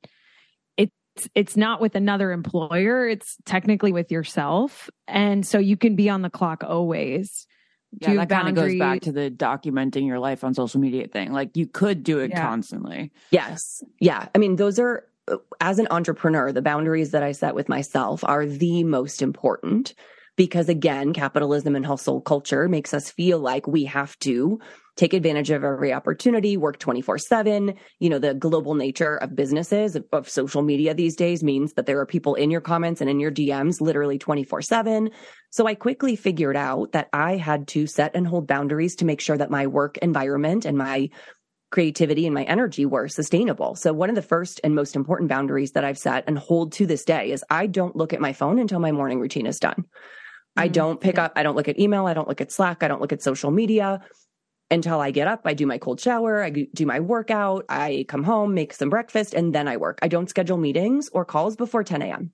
it's not with another employer, it's technically with yourself. And so you can be on the clock always. Yeah, that kind of goes back to the documenting your life on social media thing. Like you could do it constantly. Yes. Yeah. I mean, those are, as an entrepreneur, the boundaries that I set with myself are the most important. Because again, capitalism and hustle culture makes us feel like we have to take advantage of every opportunity, work 24/7. You know, the global nature of businesses, of social media these days means that there are people in your comments and in your DMs literally 24/7. So I quickly figured out that I had to set and hold boundaries to make sure that my work environment and my creativity and my energy were sustainable. So one of the first and most important boundaries that I've set and hold to this day is I don't look at my phone until my morning routine is done. I don't pick up, I don't look at email, I don't look at Slack, I don't look at social media until I get up. I do my cold shower, I do my workout, I come home, make some breakfast, and then I work. I don't schedule meetings or calls before 10 a.m.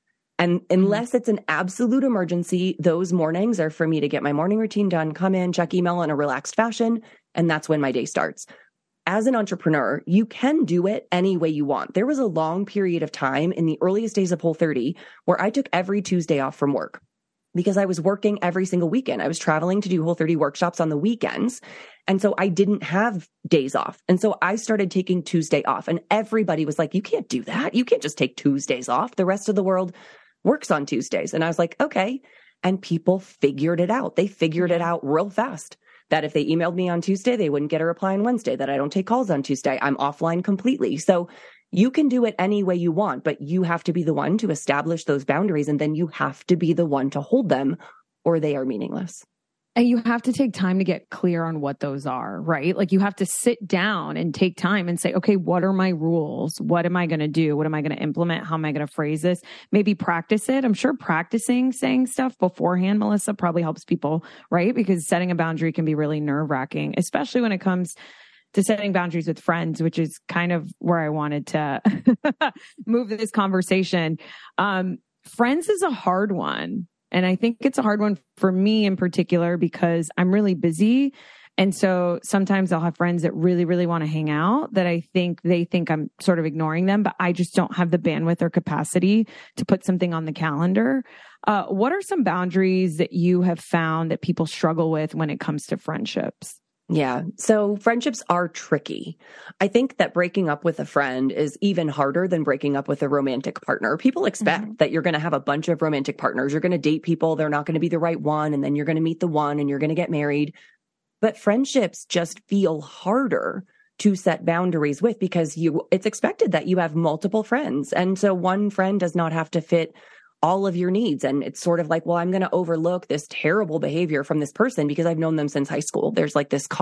And unless it's an absolute emergency, those mornings are for me to get my morning routine done, come in, check email in a relaxed fashion, and that's when my day starts. As an entrepreneur, you can do it any way you want. There was a long period of time in the earliest days of Whole30 where I took every Tuesday off from work, because I was working every single weekend. I was traveling to do Whole30 workshops on the weekends. And so I didn't have days off. And so I started taking Tuesday off, and everybody was like, you can't do that. You can't just take Tuesdays off. The rest of the world works on Tuesdays. And I was like, okay. And people figured it out. They figured it out real fast, that if they emailed me on Tuesday, they wouldn't get a reply on Wednesday, that I don't take calls on Tuesday. I'm offline completely. So you can do it any way you want, but you have to be the one to establish those boundaries, and then you have to be the one to hold them, or they are meaningless. And you have to take time to get clear on what those are, right? Like you have to sit down and take time and say, okay, what are my rules? What am I going to do? What am I going to implement? How am I going to phrase this? Maybe practice it. I'm sure practicing saying stuff beforehand, Melissa, probably helps people, right? Because setting a boundary can be really nerve-wracking, especially when it comes to setting boundaries with friends, which is kind of where I wanted to move this conversation. Friends is a hard one. And I think it's a hard one for me in particular because I'm really busy. And so sometimes I'll have friends that really, really want to hang out that they think I'm sort of ignoring them, but I just don't have the bandwidth or capacity to put something on the calendar. What are some boundaries that you have found that people struggle with when it comes to friendships? Yeah. So friendships are tricky. I think that breaking up with a friend is even harder than breaking up with a romantic partner. People expect that you're going to have a bunch of romantic partners. You're going to date people. They're not going to be the right one. And then you're going to meet the one and you're going to get married. But friendships just feel harder to set boundaries with because it's expected that you have multiple friends. And so one friend does not have to fit all of your needs. And it's sort of like, well, I'm going to overlook this terrible behavior from this person because I've known them since high school. There's like this,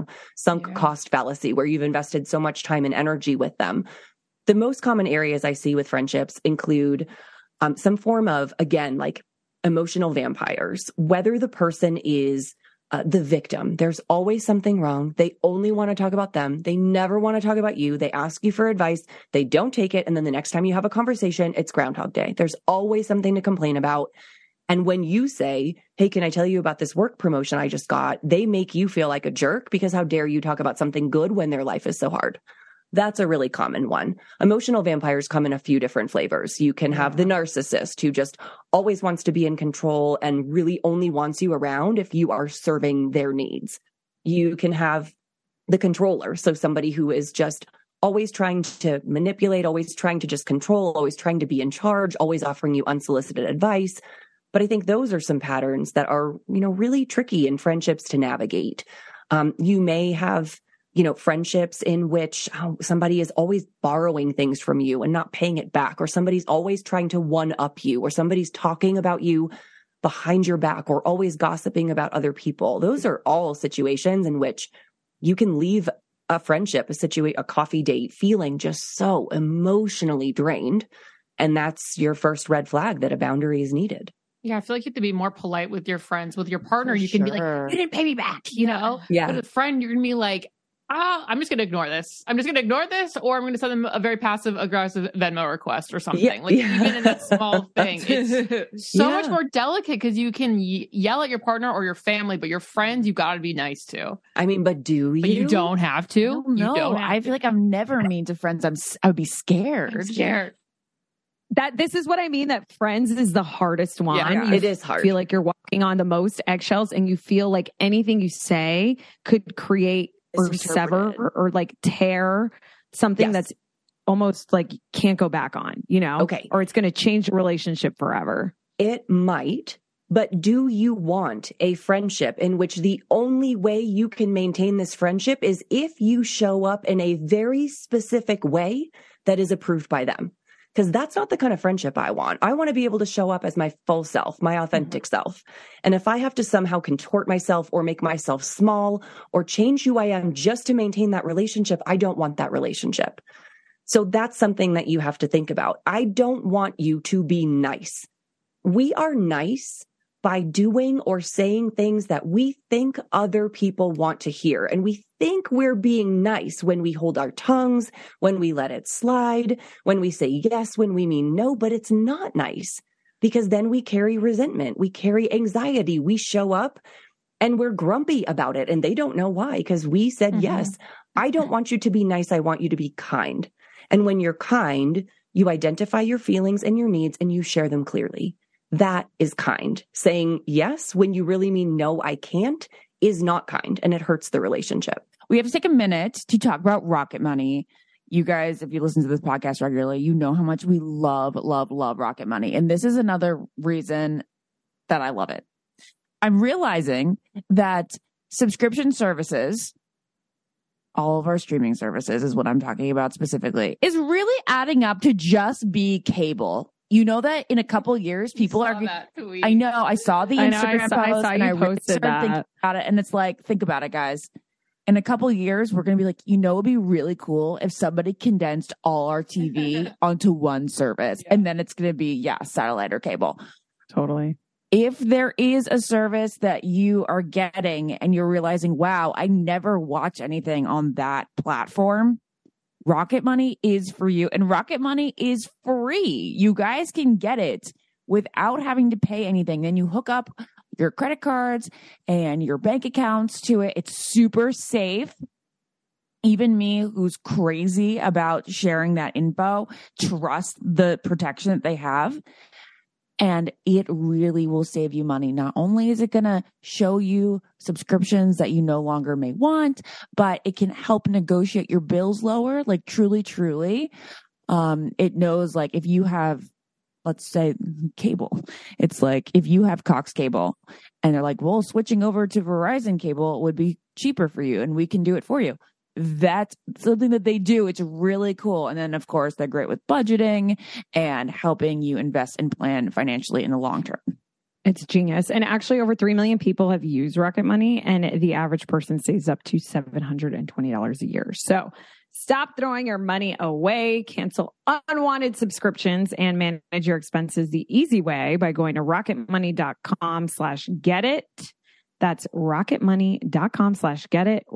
sunk cost fallacy where you've invested so much time and energy with them. The most common areas I see with friendships include some form of, again, like emotional vampires, whether the person is the victim. There's always something wrong. They only want to talk about them. They never want to talk about you. They ask you for advice. They don't take it. And then the next time you have a conversation, it's Groundhog Day. There's always something to complain about. And when you say, hey, can I tell you about this work promotion I just got? They make you feel like a jerk because how dare you talk about something good when their life is so hard? That's a really common one. Emotional vampires come in a few different flavors. You can have the narcissist who just always wants to be in control and really only wants you around if you are serving their needs. You can have the controller. So somebody who is just always trying to manipulate, always trying to just control, always trying to be in charge, always offering you unsolicited advice. But I think those are some patterns that are, really tricky in friendships to navigate. You may have, friendships in which somebody is always borrowing things from you and not paying it back, or somebody's always trying to one up you, or somebody's talking about you behind your back, or always gossiping about other people. Those are all situations in which you can leave a friendship, a coffee date, feeling just so emotionally drained. And that's your first red flag that a boundary is needed. Yeah, I feel like you have to be more polite with your friends. With your partner, you can be like, you didn't pay me back, Yeah. With a friend, you're going to be like, I'm just going to ignore this. I'm just going to ignore this, or I'm going to send them a very passive aggressive Venmo request or something. Even in that small thing, it's so much more delicate because you can yell at your partner or your family, but your friends, you got to be nice to. I mean, but do you? But you don't have to. No, I feel like I'm never mean to friends. I would be scared. I'm scared. This is what I mean, that friends is the hardest one. Yeah, it is hard. You feel like you're walking on the most eggshells, and you feel like anything you say could create or sever or like tear something that's almost like can't go back on, Okay. Or it's going to change the relationship forever. It might, but do you want a friendship in which the only way you can maintain this friendship is if you show up in a very specific way that is approved by them? Because that's not the kind of friendship I want. I want to be able to show up as my full self, my authentic self. And if I have to somehow contort myself or make myself small or change who I am just to maintain that relationship, I don't want that relationship. So that's something that you have to think about. I don't want you to be nice. We are nice by doing or saying things that we think other people want to hear. And we think we're being nice when we hold our tongues, when we let it slide, when we say yes, when we mean no, but it's not nice, because then we carry resentment, we carry anxiety, we show up and we're grumpy about it and they don't know why, because we said yes. I don't want you to be nice. I want you to be kind. And when you're kind, you identify your feelings and your needs and you share them clearly. That is kind. Saying yes when you really mean no, I can't, is not kind, and it hurts the relationship. We have to take a minute to talk about Rocket Money. You guys, if you listen to this podcast regularly, you know how much we love, love, love Rocket Money. And this is another reason that I love it. I'm realizing that subscription services, all of our streaming services is what I'm talking about specifically, is really adding up to just be cable. You know that in a couple of years, people are. I know. I saw the Instagram post. I saw you posted that. Thinking about it, and it's like, think about it, guys. In a couple of years, we're going to be like, it'd be really cool if somebody condensed all our TV onto one service, and then it's going to be satellite or cable. Totally. If there is a service that you are getting and you're realizing, wow, I never watch anything on that platform, Rocket Money is for you, and Rocket Money is free. You guys can get it without having to pay anything. Then you hook up your credit cards and your bank accounts to it. It's super safe. Even me, who's crazy about sharing that info, trust the protection that they have. And it really will save you money. Not only is it going to show you subscriptions that you no longer may want, but it can help negotiate your bills lower, like truly, truly. It knows, like, if you have, let's say, cable, it's like if you have Cox Cable and they're like, well, switching over to Verizon Cable would be cheaper for you and we can do it for you. That's something that they do. It's really cool. And then, of course, they're great with budgeting and helping you invest and plan financially in the long term. It's genius. And actually, over 3 million people have used Rocket Money, and the average person saves up to $720 a year. So stop throwing your money away, cancel unwanted subscriptions, and manage your expenses the easy way by going to rocketmoney.com/get-it. That's rocketmoney.com/get-it,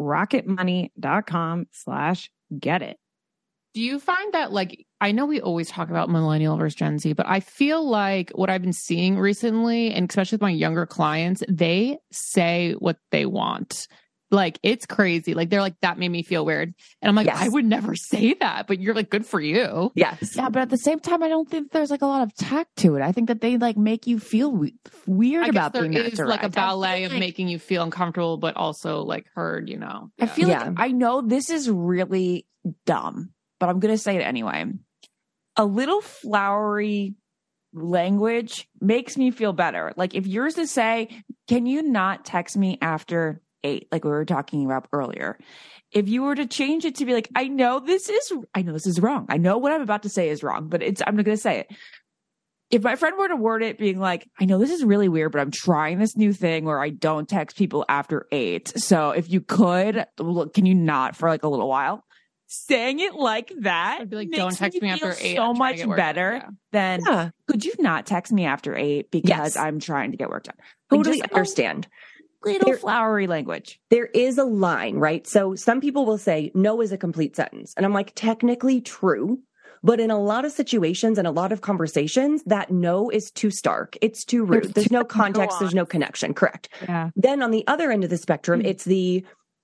rocketmoney.com/get-it. Do you find that, like, I know we always talk about millennial versus Gen Z, but I feel like what I've been seeing recently, and especially with my younger clients, they say what they want. Like, it's crazy. Like, they're like, that made me feel weird. And I'm like, I would never say that, but you're like, good for you. Yes. Yeah. But at the same time, I don't think there's like a lot of tact to it. I think that they like make you feel weird about being that direct. There is like a ballet of making you feel uncomfortable, but also like heard, you know. I feel like, I know this is really dumb, but I'm going to say it anyway. A little flowery language makes me feel better. Like if yours to say, can you not text me after 8, like we were talking about earlier? If you were to change it to be like, I know this is wrong. I know what I'm about to say is wrong, but I'm not going to say it. If my friend were to word it being like, I know this is really weird, but I'm trying this new thing where I don't text people after 8. So if you could, can you not for like a little while? Saying it like that, I'd be like, makes don't text me after 8. so much better than could you not text me after 8 because I'm trying to get work done. Totally understand. Little flowery language. There is a line, right? So some people will say no is a complete sentence. And I'm like, technically true. But in a lot of situations and a lot of conversations, that no is too stark. It's too rude. There's no context. There's no connection. Correct. Yeah. Then on the other end of the spectrum, it's the,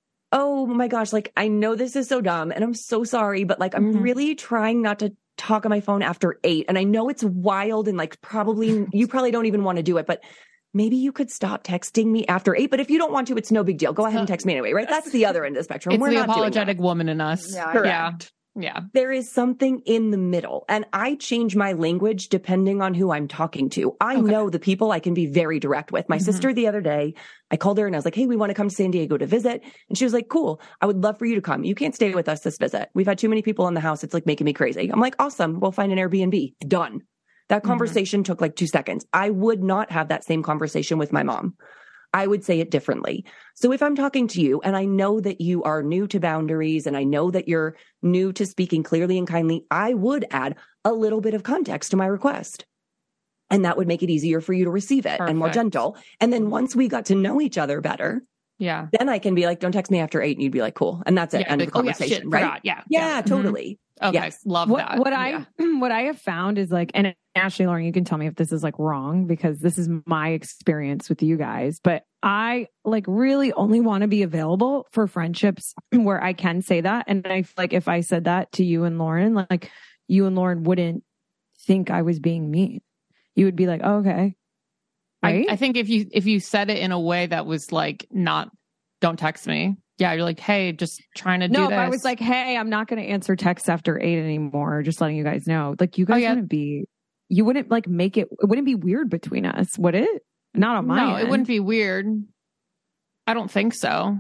oh my gosh, like I know this is so dumb and I'm so sorry, but like I'm really trying not to talk on my phone after 8. And I know it's wild and like you probably don't even want to do it, but maybe you could stop texting me after 8. But if you don't want to, it's no big deal. Go ahead and text me anyway, right? That's the other end of the spectrum. It's We're the not apologetic woman in us. Yeah. Correct. Yeah. There is something in the middle. And I change my language depending on who I'm talking to. I know the people I can be very direct with. My sister the other day, I called her and I was like, hey, we want to come to San Diego to visit. And she was like, cool. I would love for you to come. You can't stay with us this visit. We've had too many people in the house. It's like making me crazy. I'm like, awesome. We'll find an Airbnb. Done. That conversation took like 2 seconds. I would not have that same conversation with my mom. I would say it differently. So if I'm talking to you and I know that you are new to boundaries and I know that you're new to speaking clearly and kindly, I would add a little bit of context to my request. And that would make it easier for you to receive it and more gentle. And then once we got to know each other better, then I can be like, don't text me after 8. And you'd be like, cool. And that's it. End of conversation, right? Yeah, totally. Okay. Yes. Love that. What I have found is like, and Ashley, Lauren, you can tell me if this is like wrong because this is my experience with you guys, but I like really only want to be available for friendships where I can say that. And I feel like if I said that to you and Lauren, like you and Lauren wouldn't think I was being mean. You would be like, oh, okay. Right? I think if you said it in a way that was like not, don't text me. Yeah, you're like, hey, just trying to do this. No, I was like, hey, I'm not going to answer texts after 8 anymore. Just letting you guys know. Like, you guys you wouldn't like make it wouldn't be weird between us, would it? Not on my end. No, it wouldn't be weird. I don't think so.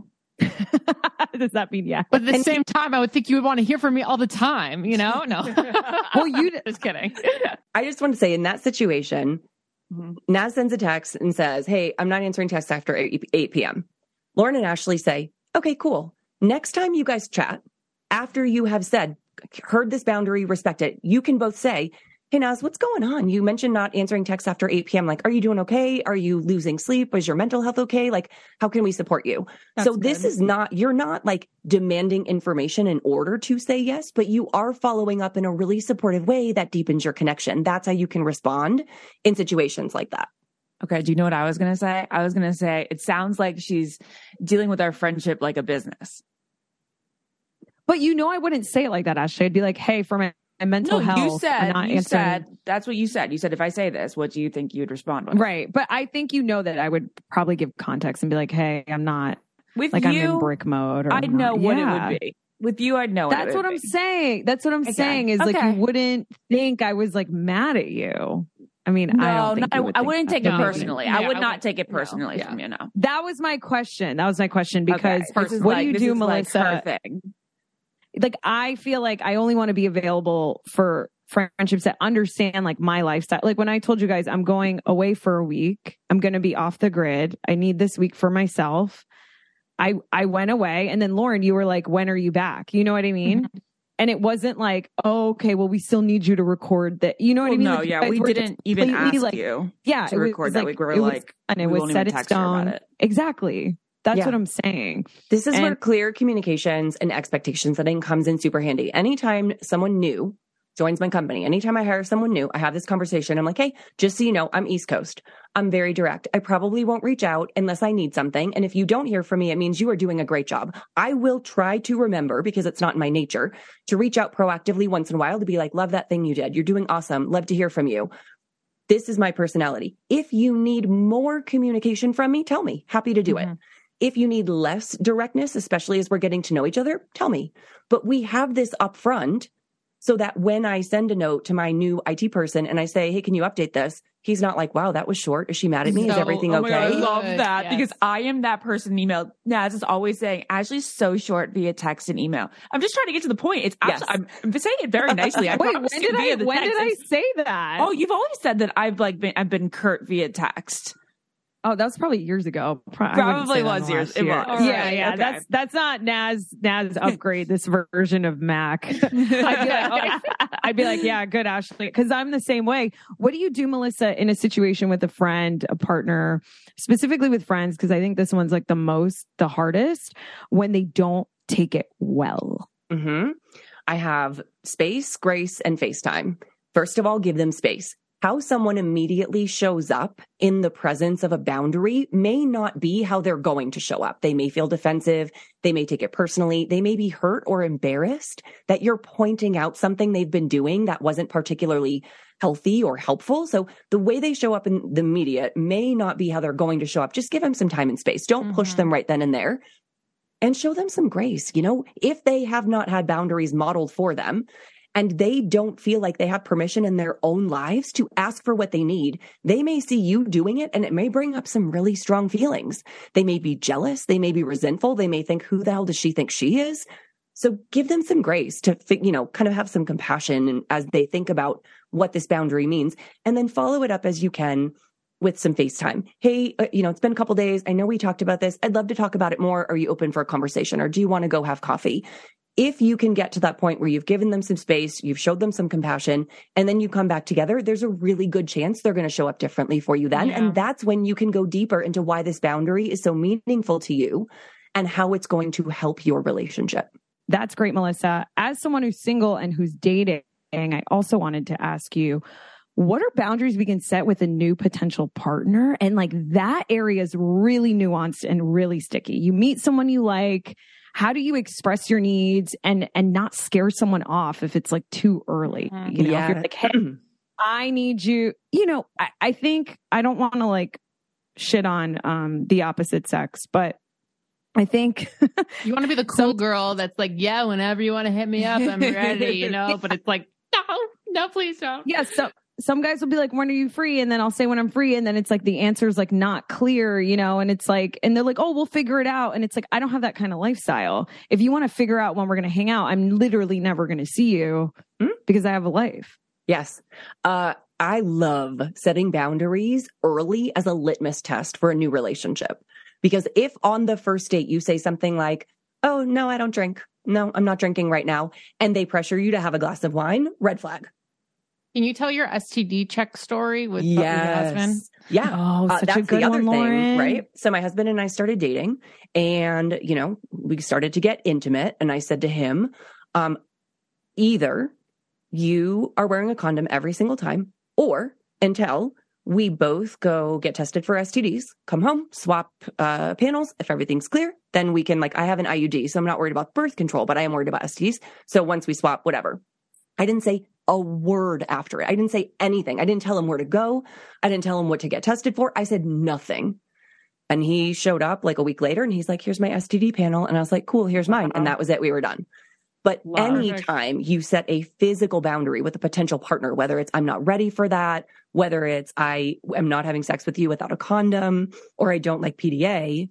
Does that mean yeah? But at the same time, I would think you would want to hear from me all the time, you know? No. Well, just kidding. I just want to say in that situation, Naz sends a text and says, hey, I'm not answering texts after 8 p.m. Lauren and Ashley say, okay, cool. Next time you guys chat, after you have heard this boundary, respect it, you can both say, hey, Naz, what's going on? You mentioned not answering texts after 8 p.m. Like, are you doing okay? Are you losing sleep? Is your mental health okay? Like, how can we support you? So this is you're not like demanding information in order to say yes, but you are following up in a really supportive way that deepens your connection. That's how you can respond in situations like that. Okay. Do you know what I was going to say? I was going to say, it sounds like she's dealing with our friendship like a business. But I wouldn't say it like that, Ashley. I'd be like, hey, for my mental health. You said, that's what you said. You said, if I say this, what do you think you would respond with? Right. But I think that I would probably give context and be like, hey, I'm not with like you, I'm in brick mode. Or I'd know what it would be. With you, I'd know That's what I'm saying. That's what I'm saying is like, you wouldn't think I was like mad at you. I mean, I wouldn't take it personally. I would not take it personally from you. No, that was my question. Because what do you do, Melissa? Like, I feel like I only want to be available for friendships that understand like my lifestyle. Like when I told you guys I'm going away for a week, I'm going to be off the grid. I need this week for myself. I went away, and then Lauren, you were like, when are you back? You know what I mean? Mm-hmm. And it wasn't like, oh, okay, well, we still need you to record that. You know what I mean? No, like, we didn't even ask you to record that week. We were like, and it was set in stone. Exactly. That's what I'm saying. This is where clear communications and expectation setting comes in super handy. Anytime someone new joins my company, anytime I hire someone new, I have this conversation. I'm like, hey, just so you know, I'm East Coast. I'm very direct. I probably won't reach out unless I need something. And if you don't hear from me, it means you are doing a great job. I will try to remember, because it's not in my nature, to reach out proactively once in a while to be like, love that thing you did. You're doing awesome. Love to hear from you. This is my personality. If you need more communication from me, tell me. Happy to do it. If you need less directness, especially as we're getting to know each other, tell me. But we have this upfront so that when I send a note to my new IT person and I say, hey, can you update this? He's not like, wow, that was short. Is she mad at me? Is everything okay? God, I love that Yes. because I am that person in email. Naz is always saying, Ashley's so short via text and email. I'm just trying to get to the point. It's Yes. I'm saying it very nicely. I Wait, promise when you did via the text. I say that? Oh, you've always said that I've been curt via text. Oh, that was probably years ago. Probably was years. It was. All Yeah, right, yeah. okay. That's not Naz upgrade this version of Mac. I'd be like, yeah, good, Ashley. Because I'm the same way. What do you do, Melissa, in a situation with a friend, a partner, specifically with friends? Because I think this one's like the hardest when they don't take it well. Mm-hmm. I have space, grace, and FaceTime. First of all, give them space. How someone immediately shows up in the presence of a boundary may not be how they're going to show up. They may feel defensive. They may take it personally. They may be hurt or embarrassed that you're pointing out something they've been doing that wasn't particularly healthy or helpful. So the way they show up in the media may not be how they're going to show up. Just give them some time and space. Don't push them right then and there, and show them some grace. You know, if they have not had boundaries modeled for them, and they don't feel like they have permission in their own lives to ask for what they need, they may see you doing it and it may bring up some really strong feelings. They may be jealous. They may be resentful. They may think, who the hell does she think she is? So give them some grace to, kind of have some compassion as they think about what this boundary means, and then follow it up as you can with some FaceTime. Hey, it's been a couple days. I know we talked about this. I'd love to talk about it more. Are you open for a conversation, or do you want to go have coffee? If you can get to that point where you've given them some space, you've showed them some compassion, and then you come back together, there's a really good chance they're going to show up differently for you then. Yeah. And that's when you can go deeper into why this boundary is so meaningful to you and how it's going to help your relationship. That's great, Melissa. As someone who's single and who's dating, I also wanted to ask you, what are boundaries we can set with a new potential partner? And like that area is really nuanced and really sticky. You meet someone you like. How do you express your needs and not scare someone off if it's like too early? If you're like, hey, I need you. I think I don't want to like shit on the opposite sex, but I think you want to be the cool girl that's like, yeah, whenever you want to hit me up, I'm ready, but it's like, no, please don't. Yeah. So some guys will be like, when are you free? And then I'll say when I'm free. And then it's like, the answer is like not clear, and it's like, and they're like, oh, we'll figure it out. And it's like, I don't have that kind of lifestyle. If you want to figure out when we're going to hang out, I'm literally never going to see you because I have a life. Yes. I love setting boundaries early as a litmus test for a new relationship. Because if on the first date you say something like, oh, no, I don't drink. No, I'm not drinking right now. And they pressure you to have a glass of wine, red flag. Can you tell your STD check story with your husband? Yeah. Oh, such that's a good the other one, Lauren. thing, right? So my husband and I started dating, and, we started to get intimate. And I said to him, either you are wearing a condom every single time, or until we both go get tested for STDs, come home, swap panels. If everything's clear, then we can, I have an IUD, so I'm not worried about birth control, but I am worried about STDs. So once we swap, whatever. I didn't say a word after it. I didn't say anything. I didn't tell him where to go. I didn't tell him what to get tested for. I said nothing. And he showed up like a week later and he's like, here's my STD panel. And I was like, cool, here's mine. And that was it. We were done. But anytime you set a physical boundary with a potential partner, whether it's I'm not ready for that, whether it's I am not having sex with you without a condom, or I don't like PDA,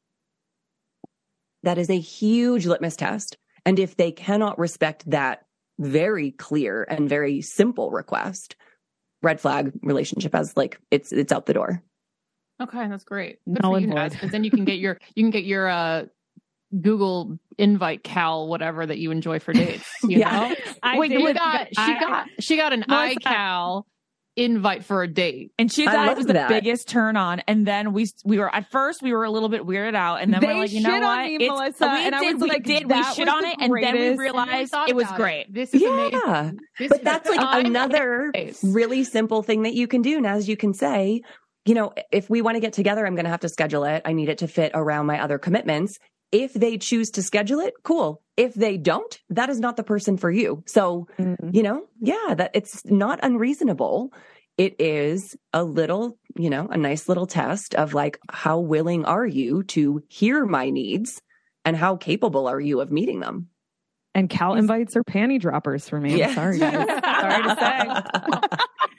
that is a huge litmus test. And if they cannot respect that very clear and very simple request, red flag, relationship as it's out the door. Okay, that's great. Good for you, Naz, because then you can get your Google invite Cal, whatever that you enjoy for dates. You know? She got an iCal invite for a date, and she thought it was the biggest turn on. And then we were at first we were a little bit weirded out, and then we're like, you know what, Melissa, and I was like, we shit on it, and then we realized it was great. This is amazing. But that's like another really simple thing that you can do. Now, as you can say, if we want to get together, I'm going to have to schedule it. I need it to fit around my other commitments. If they choose to schedule it, cool. If they don't, that is not the person for you. So, that it's not unreasonable. It is a little, a nice little test of how willing are you to hear my needs and how capable are you of meeting them? And Cal invites her panty droppers for me. I'm sorry, guys. Sorry to say.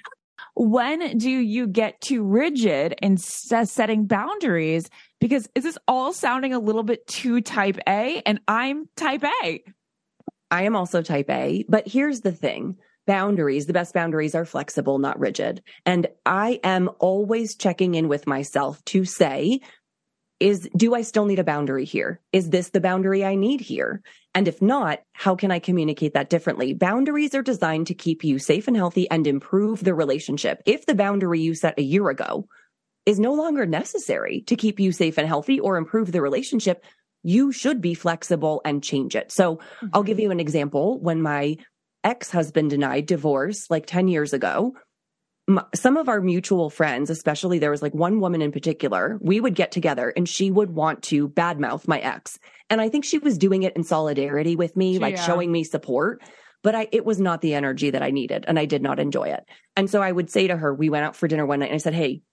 When do you get too rigid in setting boundaries? Because is this all sounding a little bit too type A? And I'm type A. I am also type A, but here's the thing. Boundaries, the best boundaries are flexible, not rigid. And I am always checking in with myself to say, do I still need a boundary here? Is this the boundary I need here? And if not, how can I communicate that differently? Boundaries are designed to keep you safe and healthy and improve the relationship. If the boundary you set a year ago is no longer necessary to keep you safe and healthy or improve the relationship, you should be flexible and change it. So I'll give you an example. When my ex-husband denied divorce like 10 years ago, some of our mutual friends, especially there was like one woman in particular, we would get together and she would want to badmouth my ex. And I think she was doing it in solidarity with me, like showing me support. But it was not the energy that I needed and I did not enjoy it. And so I would say to her, we went out for dinner one night and I said, hey,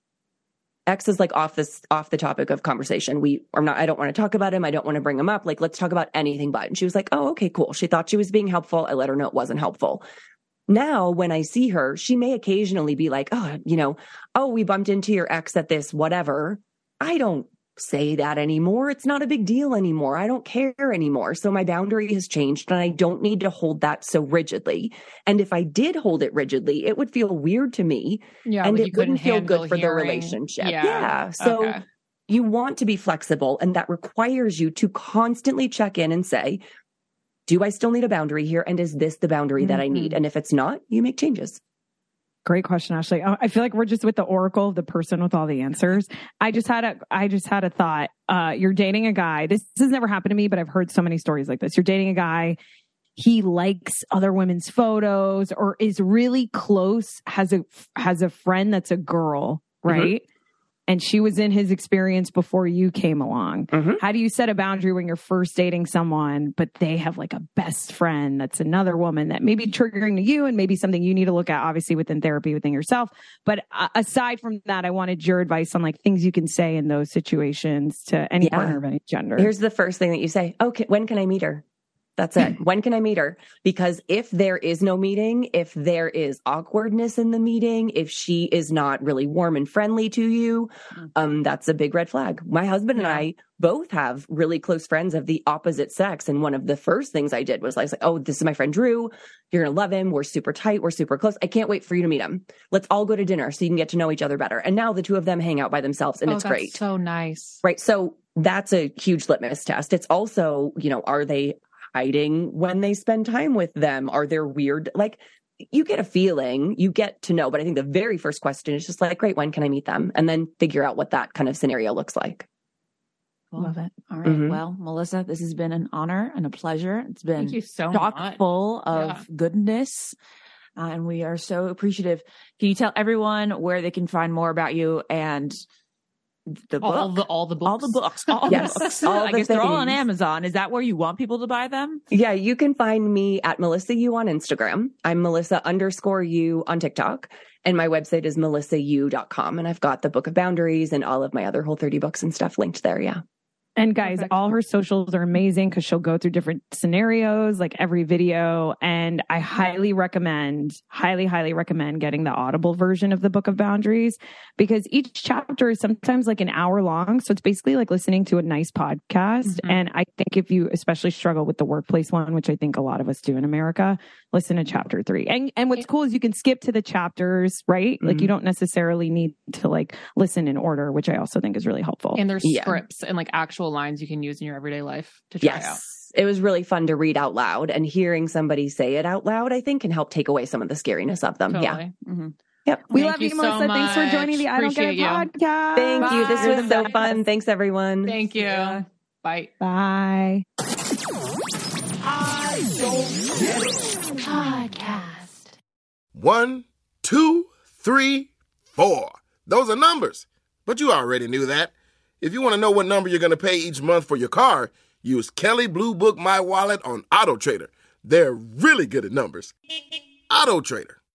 X is like off the topic of conversation. I don't want to talk about him. I don't want to bring him up. Like, let's talk about anything but. And she was like, oh, okay, cool. She thought she was being helpful. I let her know it wasn't helpful. Now, when I see her, she may occasionally be like, we bumped into your ex at this, whatever. I don't say that anymore. It's not a big deal anymore. I don't care anymore. So my boundary has changed and I don't need to hold that so rigidly. And if I did hold it rigidly, it would feel weird to me. Yeah, and like it wouldn't feel good for the relationship. Yeah. So you want to be flexible, and that requires you to constantly check in and say, do I still need a boundary here? And is this the boundary that I need? And if it's not, you make changes. Great question, Ashley. I feel like we're just with the oracle of the person with all the answers. I just had a thought. You're dating a guy. This has never happened to me, but I've heard so many stories like this. You're dating a guy. He likes other women's photos or is really close, has a friend that's a girl, right? Mm-hmm. And she was in his experience before you came along. Mm-hmm. How do you set a boundary when you're first dating someone, but they have like a best friend that's another woman that may be triggering to you and maybe something you need to look at, obviously within therapy, within yourself. But aside from that, I wanted your advice on like things you can say in those situations to any partner of any gender. Here's the first thing that you say. Okay, when can I meet her? That's it. When can I meet her? Because if there is no meeting, if there is awkwardness in the meeting, if she is not really warm and friendly to you, that's a big red flag. My husband and I both have really close friends of the opposite sex. And one of the first things I did was like, oh, this is my friend Drew. You're going to love him. We're super tight. We're super close. I can't wait for you to meet him. Let's all go to dinner so you can get to know each other better. And now the two of them hang out by themselves and it's great. So nice. Right. So that's a huge litmus test. It's also, are they hiding when they spend time with them? Are there weird, like you get a feeling, you get to know, but I think the very first question is just like, great, when can I meet them? And then figure out what that kind of scenario looks like. Cool. Love it. All right. Mm-hmm. Well, Melissa, this has been an honor and a pleasure. It's been Thank you so chock much. Full of goodness. And we are so appreciative. Can you tell everyone where they can find more about you and the book? All the books. All the books. Yes. I guess they're all on Amazon. Is that where you want people to buy them? Yeah, you can find me at Melissa U on Instagram. I'm Melissa_U on TikTok. And my website is melissau.com. And I've got the Book of Boundaries and all of my other Whole30 books and stuff linked there. Yeah. And guys, all her socials are amazing because she'll go through different scenarios, like every video. And I highly recommend getting the Audible version of the Book of Boundaries because each chapter is sometimes like an hour long. So it's basically like listening to a nice podcast. Mm-hmm. And I think if you especially struggle with the workplace one, which I think a lot of us do in America, listen to chapter 3. And what's cool is you can skip to the chapters, right? Mm-hmm. Like you don't necessarily need to like listen in order, which I also think is really helpful. And there's scripts and like actual lines you can use in your everyday life to try out. It was really fun to read out loud, and hearing somebody say it out loud, I think, can help take away some of the scariness of them. Totally. Yeah. Mm-hmm. Yep. We love you, Melissa. Thanks for joining the I Don't Get It podcast. Thank you. This was so fun. Thanks, everyone. Thank you. Yeah. Bye. Bye. I Don't Get It podcast. 1, 2, 3, 4. Those are numbers, but you already knew that. If you want to know what number you're going to pay each month for your car, use Kelley Blue Book My Wallet on AutoTrader. They're really good at numbers. AutoTrader.